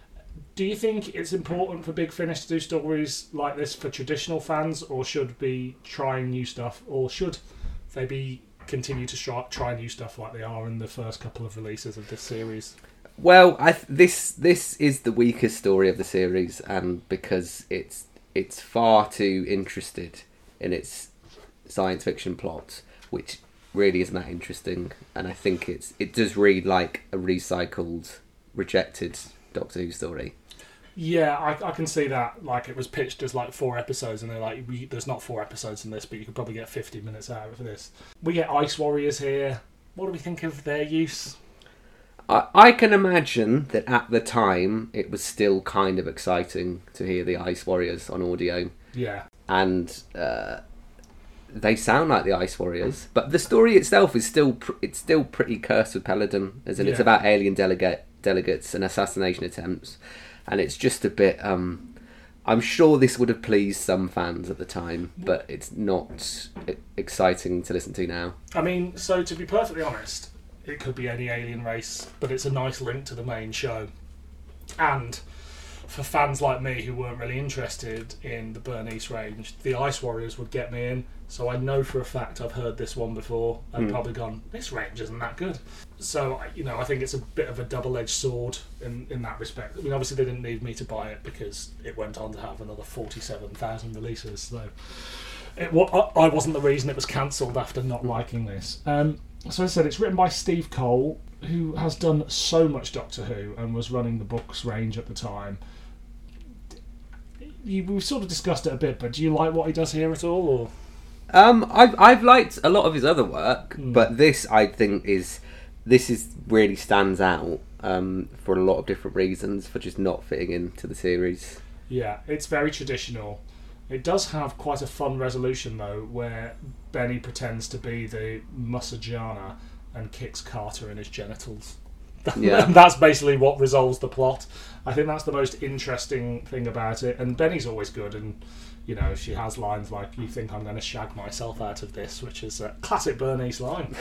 Do you think it's important for Big Finish to do stories like this for traditional fans, or should be trying new stuff, or should they be continue to try, try new stuff like they are in the first couple of releases of this series? Well, I th- this this is the weakest story of the series, and because it's it's far too interested in its science fiction plot, which really isn't that interesting, and I think it's it does read like a recycled, rejected Doctor Who story. Yeah, I, I can see that. Like, it was pitched as like four episodes, and they're like, we, "There's not four episodes in this, but you could probably get fifty minutes out of this." We get Ice Warriors here. What do we think of their use? I, I can imagine that at the time it was still kind of exciting to hear the Ice Warriors on audio, Yeah, and uh, they sound like the Ice Warriors, but the story itself is still pr- it's still pretty cursed with Peladon, as in it's Yeah. about alien delegate delegates and assassination attempts, and it's just a bit. Um, I'm sure this would have pleased some fans at the time, but it's not e- exciting to listen to now. I mean, so to be perfectly honest, it could be any alien race, but it's a nice link to the main show. And for fans like me who weren't really interested in the Bernice range, the Ice Warriors would get me in. So I know for a fact I've heard this one before and Mm. probably gone, this range isn't that good. So, you know, I think it's a bit of a double-edged sword in, in that respect. I mean, obviously they didn't need me to buy it because it went on to have another forty-seven thousand releases. So it, wa- I wasn't the reason it was cancelled after not liking this. Um, so as I said, it's written by Steve Cole, who has done so much Doctor Who and was running the books range at the time. You, we've sort of discussed it a bit, but do you like what he does here at all? Or Um, I've I've liked a lot of his other work, Mm. but this I think is this is really stands out um, for a lot of different reasons for just not fitting into the series. yeah, it's very traditional. It does have quite a fun resolution though, where Benny pretends to be the Musajana and kicks Carter in his genitals. Yeah. That's basically what resolves the plot. I think that's the most interesting thing about it. And Benny's always good, and you know, she has lines like, "You think I'm going to shag myself out of this," which is a classic Bernice line.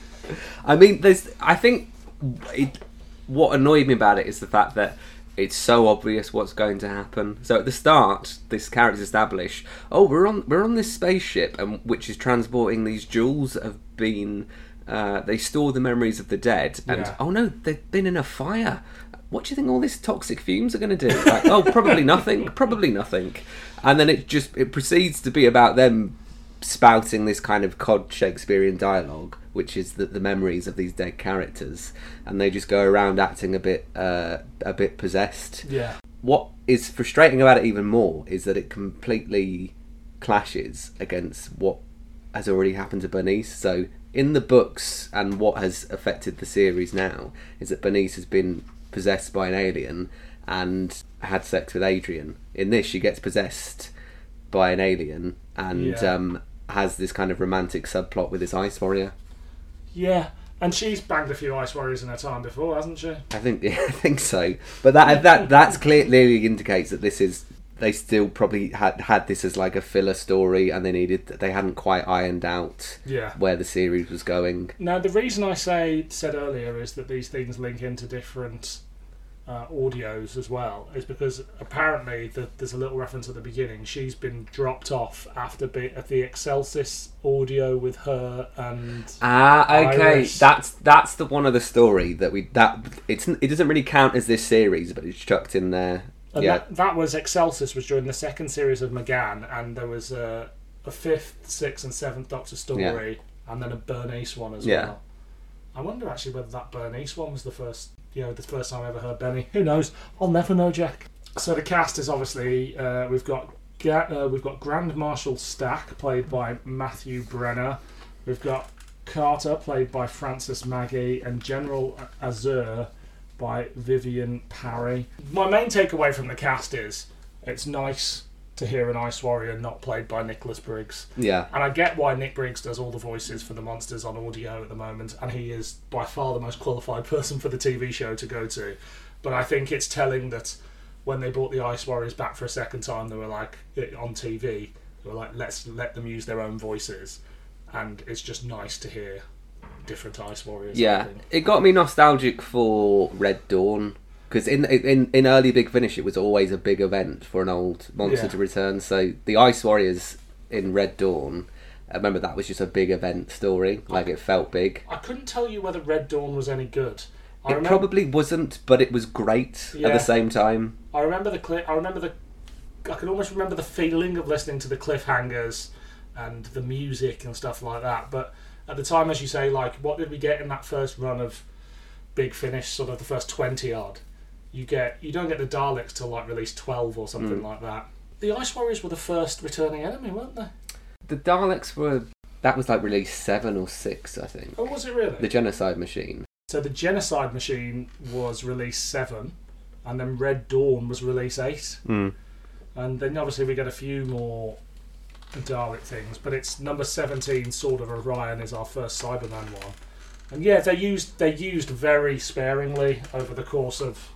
I mean, there's. I think it, what annoyed me about it is the fact that it's so obvious what's going to happen. So at the start, this character's established. Oh, we're on we're on this spaceship, and which is transporting these jewels that have been. Uh, they store the memories of the dead, and Yeah. oh no, they've been in a fire. What do you think all these toxic fumes are going to do? Like, oh, probably nothing. Probably nothing. And then it just it proceeds to be about them spouting this kind of cod Shakespearean dialogue, which is the, the memories of these dead characters, and they just go around acting a bit uh, a bit possessed. Yeah. What is frustrating about it even more is that it completely clashes against what has already happened to Bernice. So in the books, and what has affected the series now, is that Bernice has been possessed by an alien and had sex with Adrian. In this, she gets possessed by an alien and Yeah. um, has this kind of romantic subplot with this ice warrior. Yeah. And she's banged a few Ice Warriors in her time before, hasn't she? I think yeah, I think so. But that that that's clear, clearly indicates that this is they still probably had had this as like a filler story, and they needed they hadn't quite ironed out Yeah. where the series was going. Now, the reason I say said earlier is that these things link into different uh, audios as well, is because apparently the, there's a little reference at the beginning. She's been dropped off after be, at the Excelsis audio with her and Ah, okay. Iris. That's that's the one of the story that we that it's it doesn't really count as this series, but it's chucked in there. And yeah, that, that was Excelsis was during the second series of McGann, and there was a, a fifth, sixth, and seventh Doctor story, and then a Bernice one as Yeah. well. I wonder actually whether that Bernice one was the first, you know, the first time I ever heard Benny. Who knows? I'll never know, Jack. So the cast is obviously uh, we've got Ga- uh, we've got Grand Marshal Stack, played by Matthew Brenner. We've got Carter, played by Francis Maggie, and General Azur by Vivian Parry. My main takeaway from the cast is it's nice to hear an Ice Warrior not played by Nicholas Briggs. yeah, And I get why Nick Briggs does all the voices for the monsters on audio at the moment, and he is by far the most qualified person for the T V show to go to. But I think it's telling that when they brought the Ice Warriors back for a second time, they were like, on T V, they were like, let's let them use their own voices. And it's just nice to hear different Ice Warriors. I yeah. think. It got me nostalgic for Red Dawn. Because in, in in early Big Finish, it was always a big event for an old monster Yeah. to return. So the Ice Warriors in Red Dawn, I remember that was just a big event story. Like, it felt big. I couldn't tell you whether Red Dawn was any good. I It remember, probably wasn't, but it was great at Yeah. the same time. I remember the clip. I remember the. I can almost remember the feeling of listening to the cliffhangers and the music and stuff like that. But at the time, as you say, like, what did we get in that first run of Big Finish? Sort of the first twenty odd. You get. You don't get the Daleks till like release twelve or something Mm. like that. The Ice Warriors were the first returning enemy, weren't they? The Daleks were... That was like release seven or six, I think. Oh, was it really? The Genocide Machine. So the Genocide Machine was release seven, and then Red Dawn was release eight. Mm. And then obviously we get a few more Dalek things, but it's number seventeen, Sword of Orion, is our first Cyberman one. And yeah, they used they used very sparingly over the course of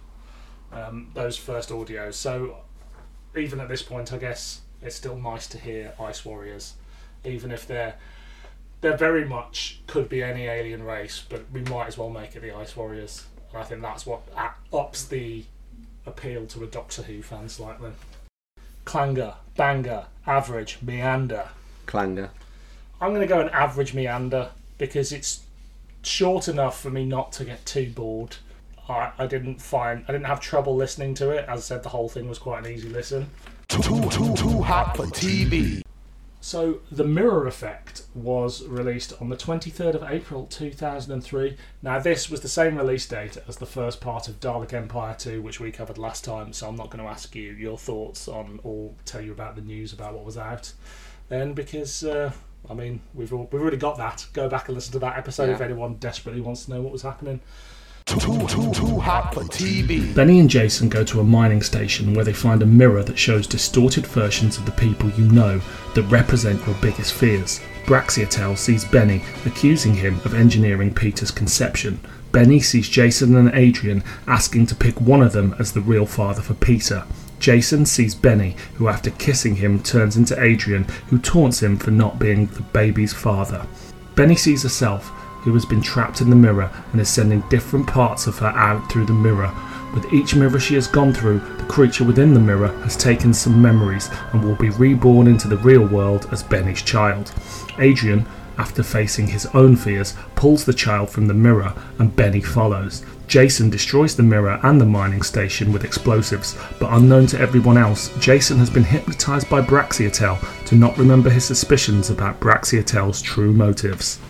um, those first audios. So even at this point, I guess it's still nice to hear Ice Warriors, even if they're they're very much could be any alien race, but we might as well make it the Ice Warriors. And I think that's what a- ups the appeal to a Doctor Who fan slightly. Clanger, banger, average, meander. Clanger. I'm going to go an average meander because it's short enough for me not to get too bored. I, I didn't find I didn't have trouble listening to it. As I said, the whole thing was quite an easy listen. Too, too, too hot for T V. So, The Mirror Effect was released on the twenty-third of April two thousand three. Now, this was the same release date as the first part of Dalek Empire two, which we covered last time, so I'm not going to ask you your thoughts on or tell you about the news about what was out then, because, uh, I mean, we've, all, we've already got that. Go back and listen to that episode Yeah. if anyone desperately wants to know what was happening. Too, too, too hot for T V. Benny and Jason go to a mining station where they find a mirror that shows distorted versions of the people you know that represent your biggest fears. Braxiatel sees Benny, accusing him of engineering Peter's conception. Benny sees Jason and Adrian asking to pick one of them as the real father for Peter. Jason sees Benny, who after kissing him turns into Adrian, who taunts him for not being the baby's father. Benny sees herself, who has been trapped in the mirror and is sending different parts of her out through the mirror. With each mirror she has gone through, the creature within the mirror has taken some memories and will be reborn into the real world as Benny's child. Adrian, after facing his own fears, pulls the child from the mirror and Benny follows. Jason destroys the mirror and the mining station with explosives, but unknown to everyone else, Jason has been hypnotised by Braxiatel to not remember his suspicions about Braxiatel's true motives.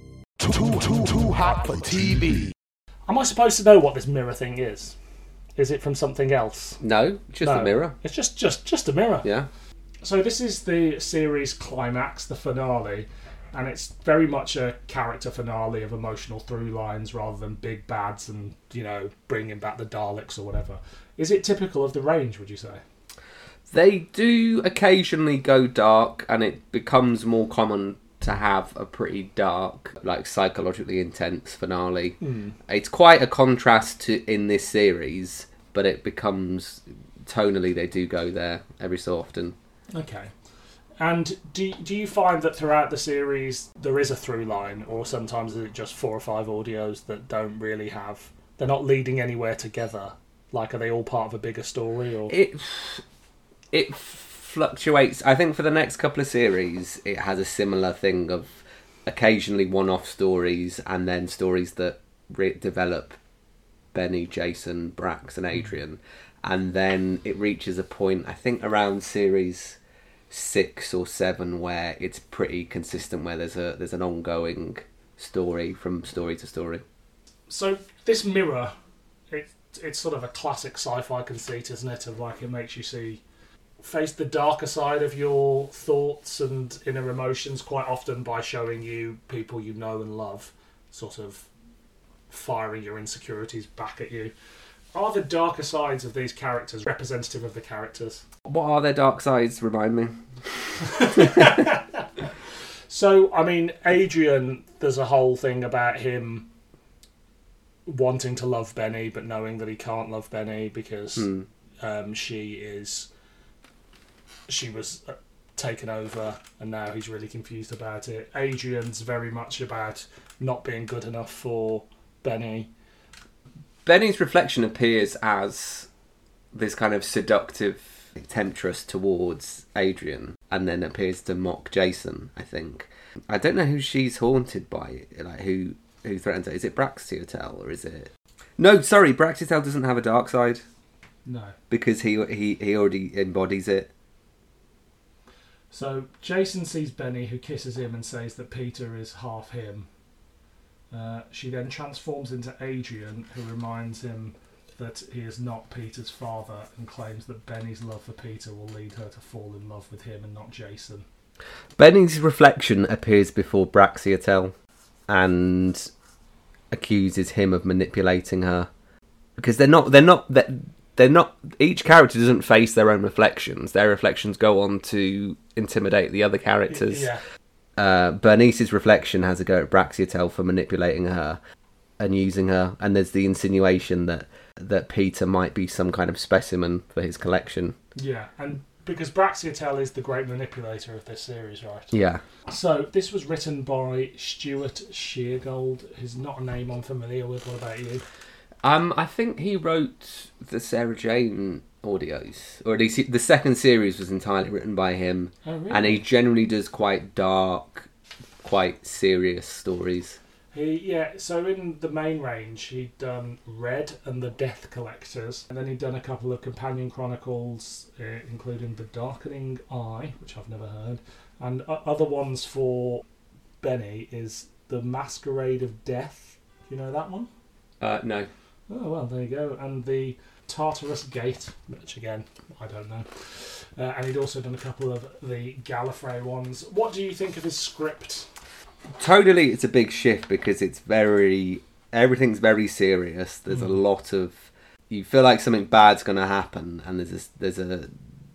Too, too, too hot for T V. Am I supposed to know what this mirror thing is? Is it from something else? No, just No. a mirror. It's just, just, just a mirror. Yeah. So this is the series climax, the finale, and it's very much a character finale of emotional through lines rather than big bads and, you know, bringing back the Daleks or whatever. Is it typical of the range, would you say? They do occasionally go dark, and it becomes more common to have a pretty dark, like psychologically intense finale. Mm. It's quite a contrast to in this series, but it becomes tonally they do go there every so often. Okay. And do do you find that throughout the series there is a through line, or sometimes is it just four or five audios that don't really have... They're not leading anywhere together? Like, are they all part of a bigger story? Or It it fluctuates. I think for the next couple of series, it has a similar thing of occasionally one-off stories and then stories that re- develop Benny, Jason, Brax, and Adrian, and then it reaches a point, I think, around series six or seven, where it's pretty consistent, where there's a there's an ongoing story from story to story. So this mirror, it, it's sort of a classic sci-fi conceit, isn't it? Of like, it makes you see, face the darker side of your thoughts and inner emotions quite often by showing you people you know and love, sort of firing your insecurities back at you. Are the darker sides of these characters representative of the characters? What are their dark sides? Remind me. So, I mean, Adrian, there's a whole thing about him wanting to love Benny, but knowing that he can't love Benny because Mm. um, she is... She was uh, taken over, and now he's really confused about it. Adrian's very much about not being good enough for Benny. Benny's reflection appears as this kind of seductive temptress towards Adrian, and then appears to mock Jason, I think. I don't know who she's haunted by, like who who threatens her. Is it Braxiatel, or is it... No, sorry, Braxiatel doesn't have a dark side, No. because he he, he already embodies it. So Jason sees Benny, who kisses him and says that Peter is half him. Uh, she then transforms into Adrian, who reminds him that he is not Peter's father, and claims that Benny's love for Peter will lead her to fall in love with him and not Jason. Benny's reflection appears before Braxiatel and accuses him of manipulating her, because they're not they're not they're, they're not each character doesn't face their own reflections. Their reflections go on to intimidate the other characters. Yeah. Uh, Bernice's reflection has a go at Braxiatel for manipulating her and using her, and there's the insinuation that that Peter might be some kind of specimen for his collection. Yeah, and because Braxiatel is the great manipulator of this series, right? Yeah. So this was written by Stuart Sheargold, who's not a name I'm familiar with. What about you? Um, I think he wrote the Sarah Jane audios, or at least he, the second series was entirely written by him. Oh, really? And he generally does quite dark, quite serious stories. He yeah. So in the main range, he'd done Red and the Death Collectors, and then he'd done a couple of companion chronicles, uh, including The Darkening Eye, which I've never heard, and uh, other ones for Benny is The Masquerade of Death. Do you know that one? Uh, no. Oh well, there you go. And the Tartarus Gate, which again I don't know. Uh, and he'd also done a couple of the Gallifrey ones. What do you think of his script? Totally, it's a big shift because it's very... Everything's very serious. There's mm. a lot of... You feel like something bad's going to happen, and there's a, there's a...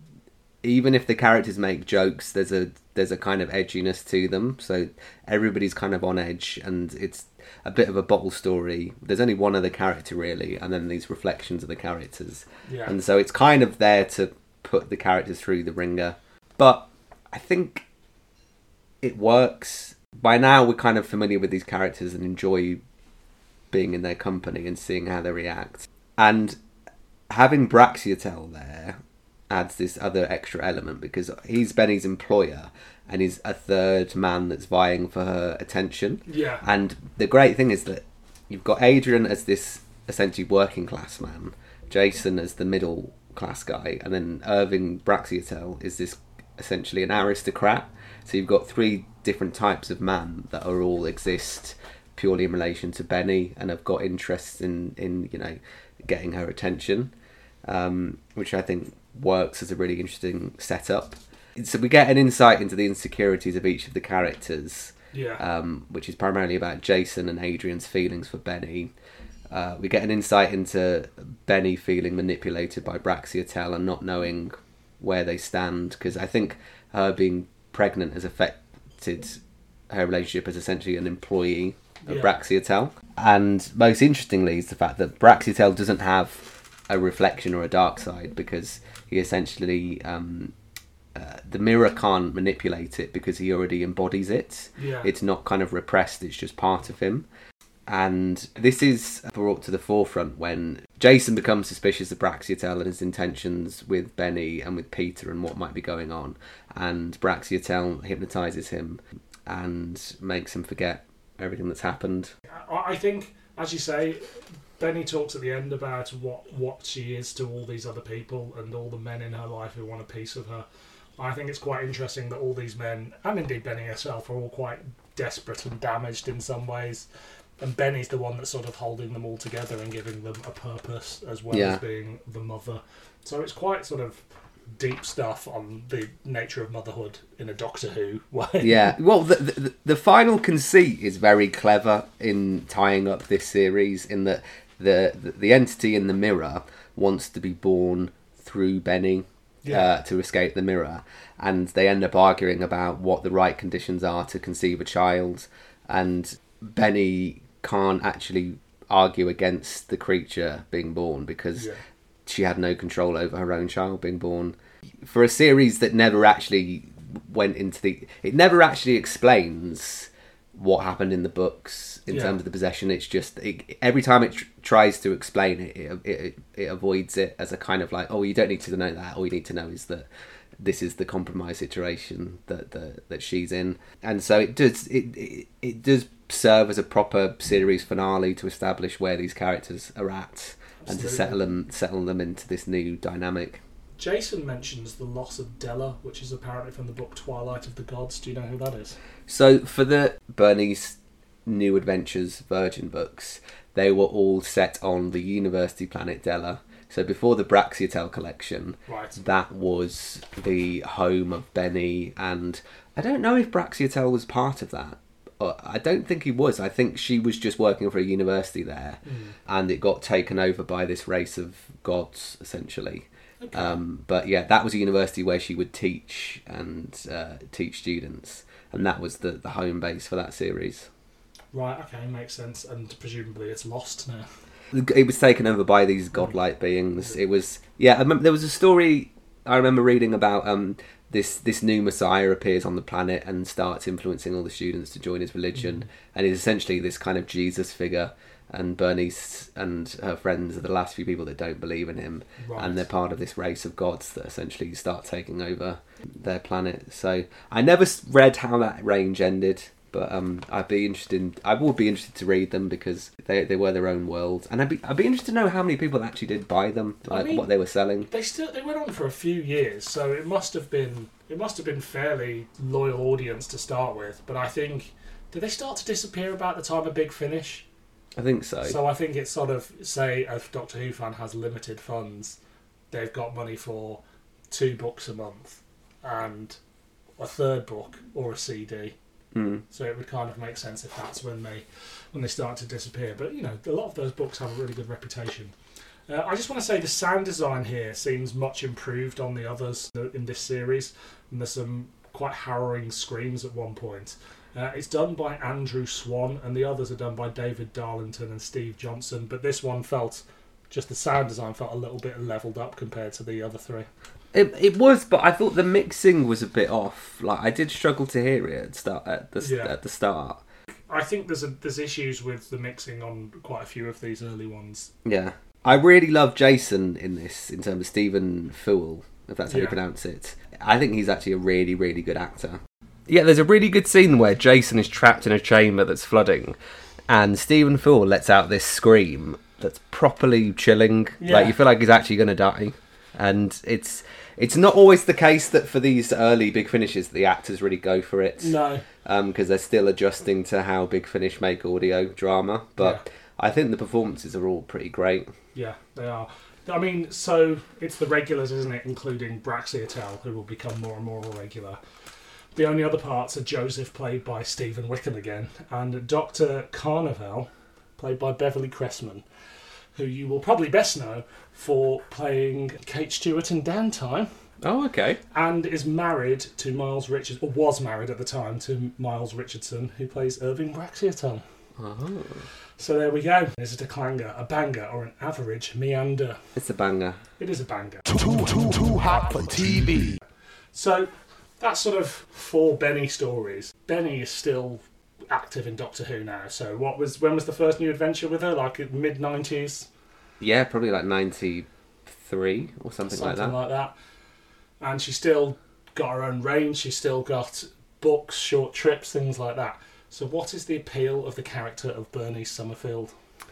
Even if the characters make jokes, there's a there's a kind of edginess to them. So everybody's kind of on edge, and it's a bit of a bottle story. There's only one other character, really, and then these reflections of the characters. Yeah. And so it's kind of there to put the characters through the ringer. But I think it works. By now, we're kind of familiar with these characters and enjoy being in their company and seeing how they react. And having Braxiatel there adds this other extra element because he's Benny's employer and he's a third man that's vying for her attention. Yeah. And the great thing is that you've got Adrian as this essentially working class man, Jason as the middle class guy, and then Irving Braxiatel is this essentially an aristocrat. So you've got three different types of man that are all exist purely in relation to Benny and have got interests in, in you know, getting her attention, um, which I think works as a really interesting setup. So we get an insight into the insecurities of each of the characters, yeah. um, which is primarily about Jason and Adrian's feelings for Benny. Uh, we get an insight into Benny feeling manipulated by Braxiatel and not knowing where they stand, because I think her being pregnant has affected her relationship as essentially an employee of yeah. Braxiatel. And most interestingly is the fact that Braxiatel doesn't have a reflection or a dark side, because he essentially um, uh, the mirror can't manipulate it because he already embodies it. Yeah. It's not kind of repressed, it's just part of him. And this is brought to the forefront when Jason becomes suspicious of Braxiatel and his intentions with Benny and with Peter and what might be going on. And Braxiatel hypnotises him and makes him forget everything that's happened. I think, as you say, Benny talks at the end about what, what she is to all these other people and all the men in her life who want a piece of her. I think it's quite interesting that all these men, and indeed Benny herself, are all quite desperate and damaged in some ways. And Benny's the one that's sort of holding them all together and giving them a purpose, as well yeah. as being the mother. So it's quite sort of deep stuff on the nature of motherhood in a Doctor Who way. Yeah, well, the, the the final conceit is very clever in tying up this series, in that the the, the entity in the mirror wants to be born through Benny. Yeah. Uh, to escape the mirror, and they end up arguing about what the right conditions are to conceive a child, and Benny can't actually argue against the creature being born because yeah. she had no control over her own child being born. For a series that never actually went into the... It never actually explains what happened in the books in yeah. terms of the possession. It's just... It, every time it tr- tries to explain it it, it, it avoids it as a kind of like, oh, you don't need to know that. All you need to know is that this is the compromised situation that that, that she's in. And so it does... It, it, it does serve as a proper series finale to establish where these characters are at. Absolutely. And to settle them settle them into this new dynamic. Jason mentions the loss of Della, which is apparently from the book Twilight of the Gods. Do you know who that is? So for the Bernie's New Adventures Virgin books, they were all set on the university planet Della. So before the Braxiatel collection, right. that was the home of Benny, and I don't know if Braxiatel was part of that. I don't think he was. I think she was just working for a university there, mm. and it got taken over by this race of gods, essentially. Okay. Um, but yeah, that was a university where she would teach and uh, teach students, and that was the, the home base for that series. Right, okay, makes sense, and presumably it's lost now. It was taken over by these godlike beings. It was, yeah, I remember there was a story I remember reading about... Um, This this new Messiah appears on the planet and starts influencing all the students to join his religion, mm. and is essentially this kind of Jesus figure. And Bernice and her friends are the last few people that don't believe in him, right. and they're part of this race of gods that essentially start taking over their planet. So I never read how that range ended. But um, I'd be interested. I would be interested to read them because they they were their own world, and I'd be I'd be interested to know how many people actually did buy them, like I mean, what they were selling. They still they went on for a few years, so it must have been it must have been fairly loyal audience to start with. But I think did they start to disappear about the time of Big Finish? I think so. So I think it's sort of say a Doctor Who fan has limited funds, they've got money for two books a month and a third book or a C D. Mm. So it would kind of make sense if that's when they when they start to disappear. But you know, a lot of those books have a really good reputation. Uh, I just want to say the sound design here seems much improved on the others in this series, and there's some quite harrowing screams at one point. Uh, it's done by Andrew Swan, and the others are done by David Darlington and Steve Johnson. But this one felt, just the sound design felt a little bit levelled up compared to the other three. It it was, but I thought the mixing was a bit off. Like I did struggle to hear it at start at the Yeah. at the start. I think there's a, there's issues with the mixing on quite a few of these early ones. Yeah, I really love Jason in this in terms of Stephen Fewell, if that's how you Yeah. pronounce it. I think he's actually a really really good actor. Yeah, there's a really good scene where Jason is trapped in a chamber that's flooding, and Stephen Fewell lets out this scream that's properly chilling. Yeah. Like you feel like he's actually going to die. And it's it's not always the case that for these early Big Finishes the actors really go for it. No. Because um, they're still adjusting to how Big Finish make audio drama. But Yeah. I think the performances are all pretty great. Yeah, they are. I mean, so it's the regulars, isn't it? Including Braxiatel, who will become more and more a regular. The only other parts are Joseph, played by Stephen Wickham again, and Doctor Carnival, played by Beverly Cressman, who you will probably best know for playing Kate Stewart in Downtime, Oh, okay. and is married to Miles Richards, or was married at the time to Miles Richardson, who plays Irving Braxiatel. Oh. So there we go. Is it a clanger, a banger, or an average meander? It's a banger. It is a banger. Too, too, too hot for T V. So that's sort of four Benny stories. Benny is still active in Doctor Who now. So what was when was the first new adventure with her? Like mid nineties, Yeah, probably like ninety-three or something, something like that. like that. And she's still got her own range. She's still got books, short trips, things like that. So what is the appeal of the character of Bernice Summerfield?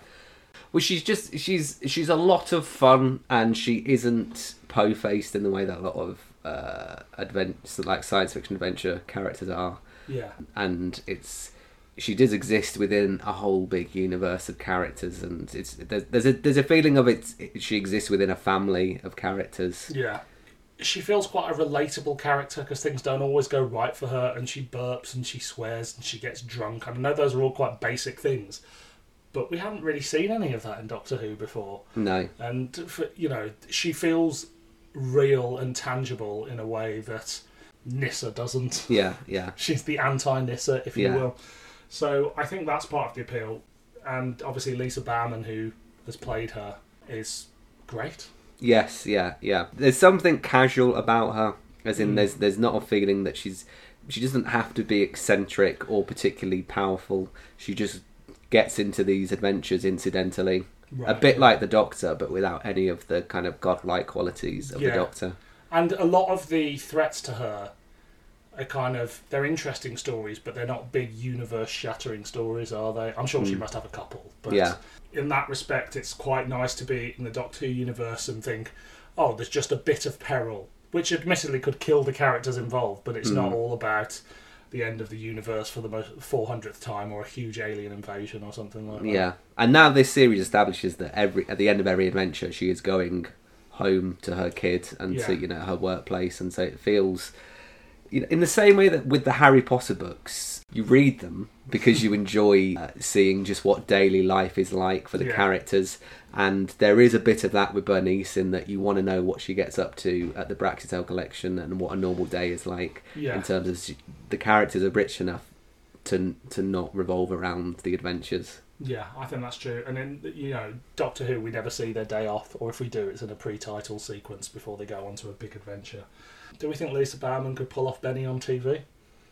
Well, she's just she's she's a lot of fun, and she isn't po-faced in the way that a lot of uh, advent like science fiction adventure characters are. Yeah, And it's she does exist within a whole big universe of characters, and it's there's, there's a there's a feeling of it. She exists within a family of characters. yeah. She feels quite a relatable character because things don't always go right for her, and she burps and she swears and she gets drunk. I know those are all quite basic things, but we haven't really seen any of that in Doctor Who before. No, And, for, you know, she feels real and tangible in a way that Nyssa doesn't. yeah, yeah, She's the anti-Nyssa, if you Yeah. will. So I think that's part of the appeal. And obviously Lisa Bowman, who has played her, is great. yes, yeah, yeah. There's something casual about her, as in there's there's not a feeling that she's she doesn't have to be eccentric or particularly powerful. She just gets into these adventures incidentally. A Right, bit yeah. like the Doctor, but without any of the kind of godlike qualities of Yeah. the Doctor. And a lot of the threats to her are kind of, they're interesting stories, but they're not big universe-shattering stories, are they? I'm sure she must have a couple, but Yeah. in that respect, it's quite nice to be in the Doctor Who universe and think, oh, there's just a bit of peril, which admittedly could kill the characters involved, but it's not all about the end of the universe for the most four hundredth time or a huge alien invasion or something like that. Yeah, and now this series establishes that every at the end of every adventure, she is going home to her kid and Yeah. to you know her workplace, and so it feels, you know, in the same way that with the Harry Potter books, you read them because you enjoy uh, seeing just what daily life is like for the Yeah. characters, and there is a bit of that with Bernice in that you want to know what she gets up to at the Braxiatel collection and what a normal day is like. Yeah. In terms of she, the characters are rich enough to to not revolve around the adventures. Yeah, I think that's true. And in, you know, Doctor Who, we never see their day off, or if we do, it's in a pre-title sequence before they go on to a big adventure. Do we think Lisa Bowman could pull off Benny on T V?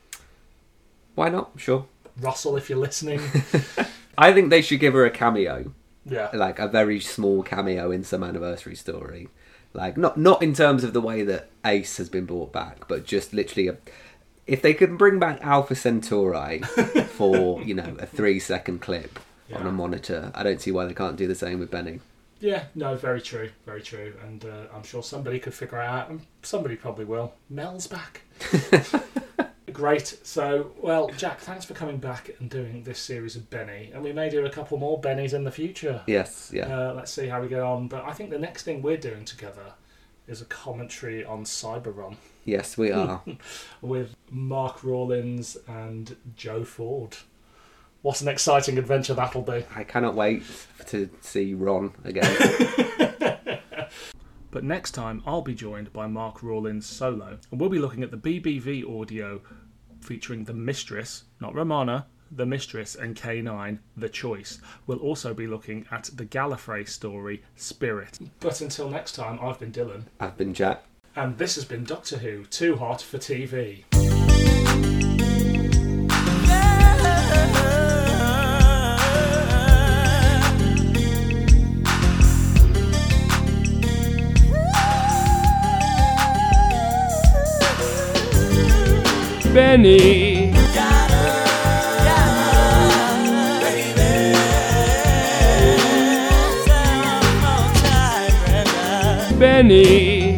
Why not? Sure. Russell, if you're listening. I think they should give her a cameo, Yeah. like a very small cameo in some anniversary story. Like not not in terms of the way that Ace has been brought back, but just literally a If they could bring back Alpha Centauri for, you know, a three second clip Yeah. on a monitor, I don't see why they can't do the same with Benny. Yeah, no, very true, very true. And uh, I'm sure somebody could figure it out, and somebody probably will. Mel's back. Great. So, well, Jack, thanks for coming back and doing this series of Benny. And we may do a couple more Bennies in the future. Yes, yeah. Uh, let's see how we go on. But I think the next thing we're doing together is a commentary on Cyberrun Yes, we are. with Mark Rawlins and Joe Ford. What an exciting adventure that'll be. I cannot wait to see Ron again. But next time, I'll be joined by Mark Rawlins solo, and we'll be looking at the B B V audio featuring The Mistress, not Romana, The Mistress, and K nine, The Choice. We'll also be looking at the Gallifrey story, Spirit. But until next time, I've been Dylan, I've been Jack. and this has been Doctor Who, Too Hot for T V. Benny. Benny.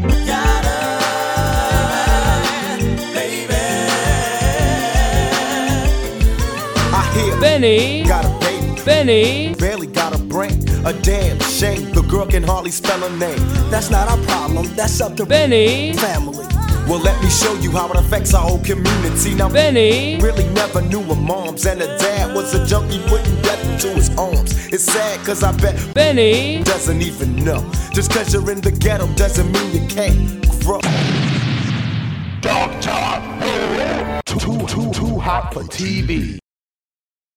I hear Benny. got a baby, Benny. barely got a brain. A damn shame, the girl can hardly spell her name. That's not our problem, that's up to Benny. family. Well, let me show you how it affects our whole community. Now, Benny. really never knew her moms, and her dad was a junkie putting death into his arms. It's sad, cause I bet Benny. doesn't even know. Just cause you're in the ghetto doesn't mean you can't grow. Doctor Who. Too, too, too hot for T V.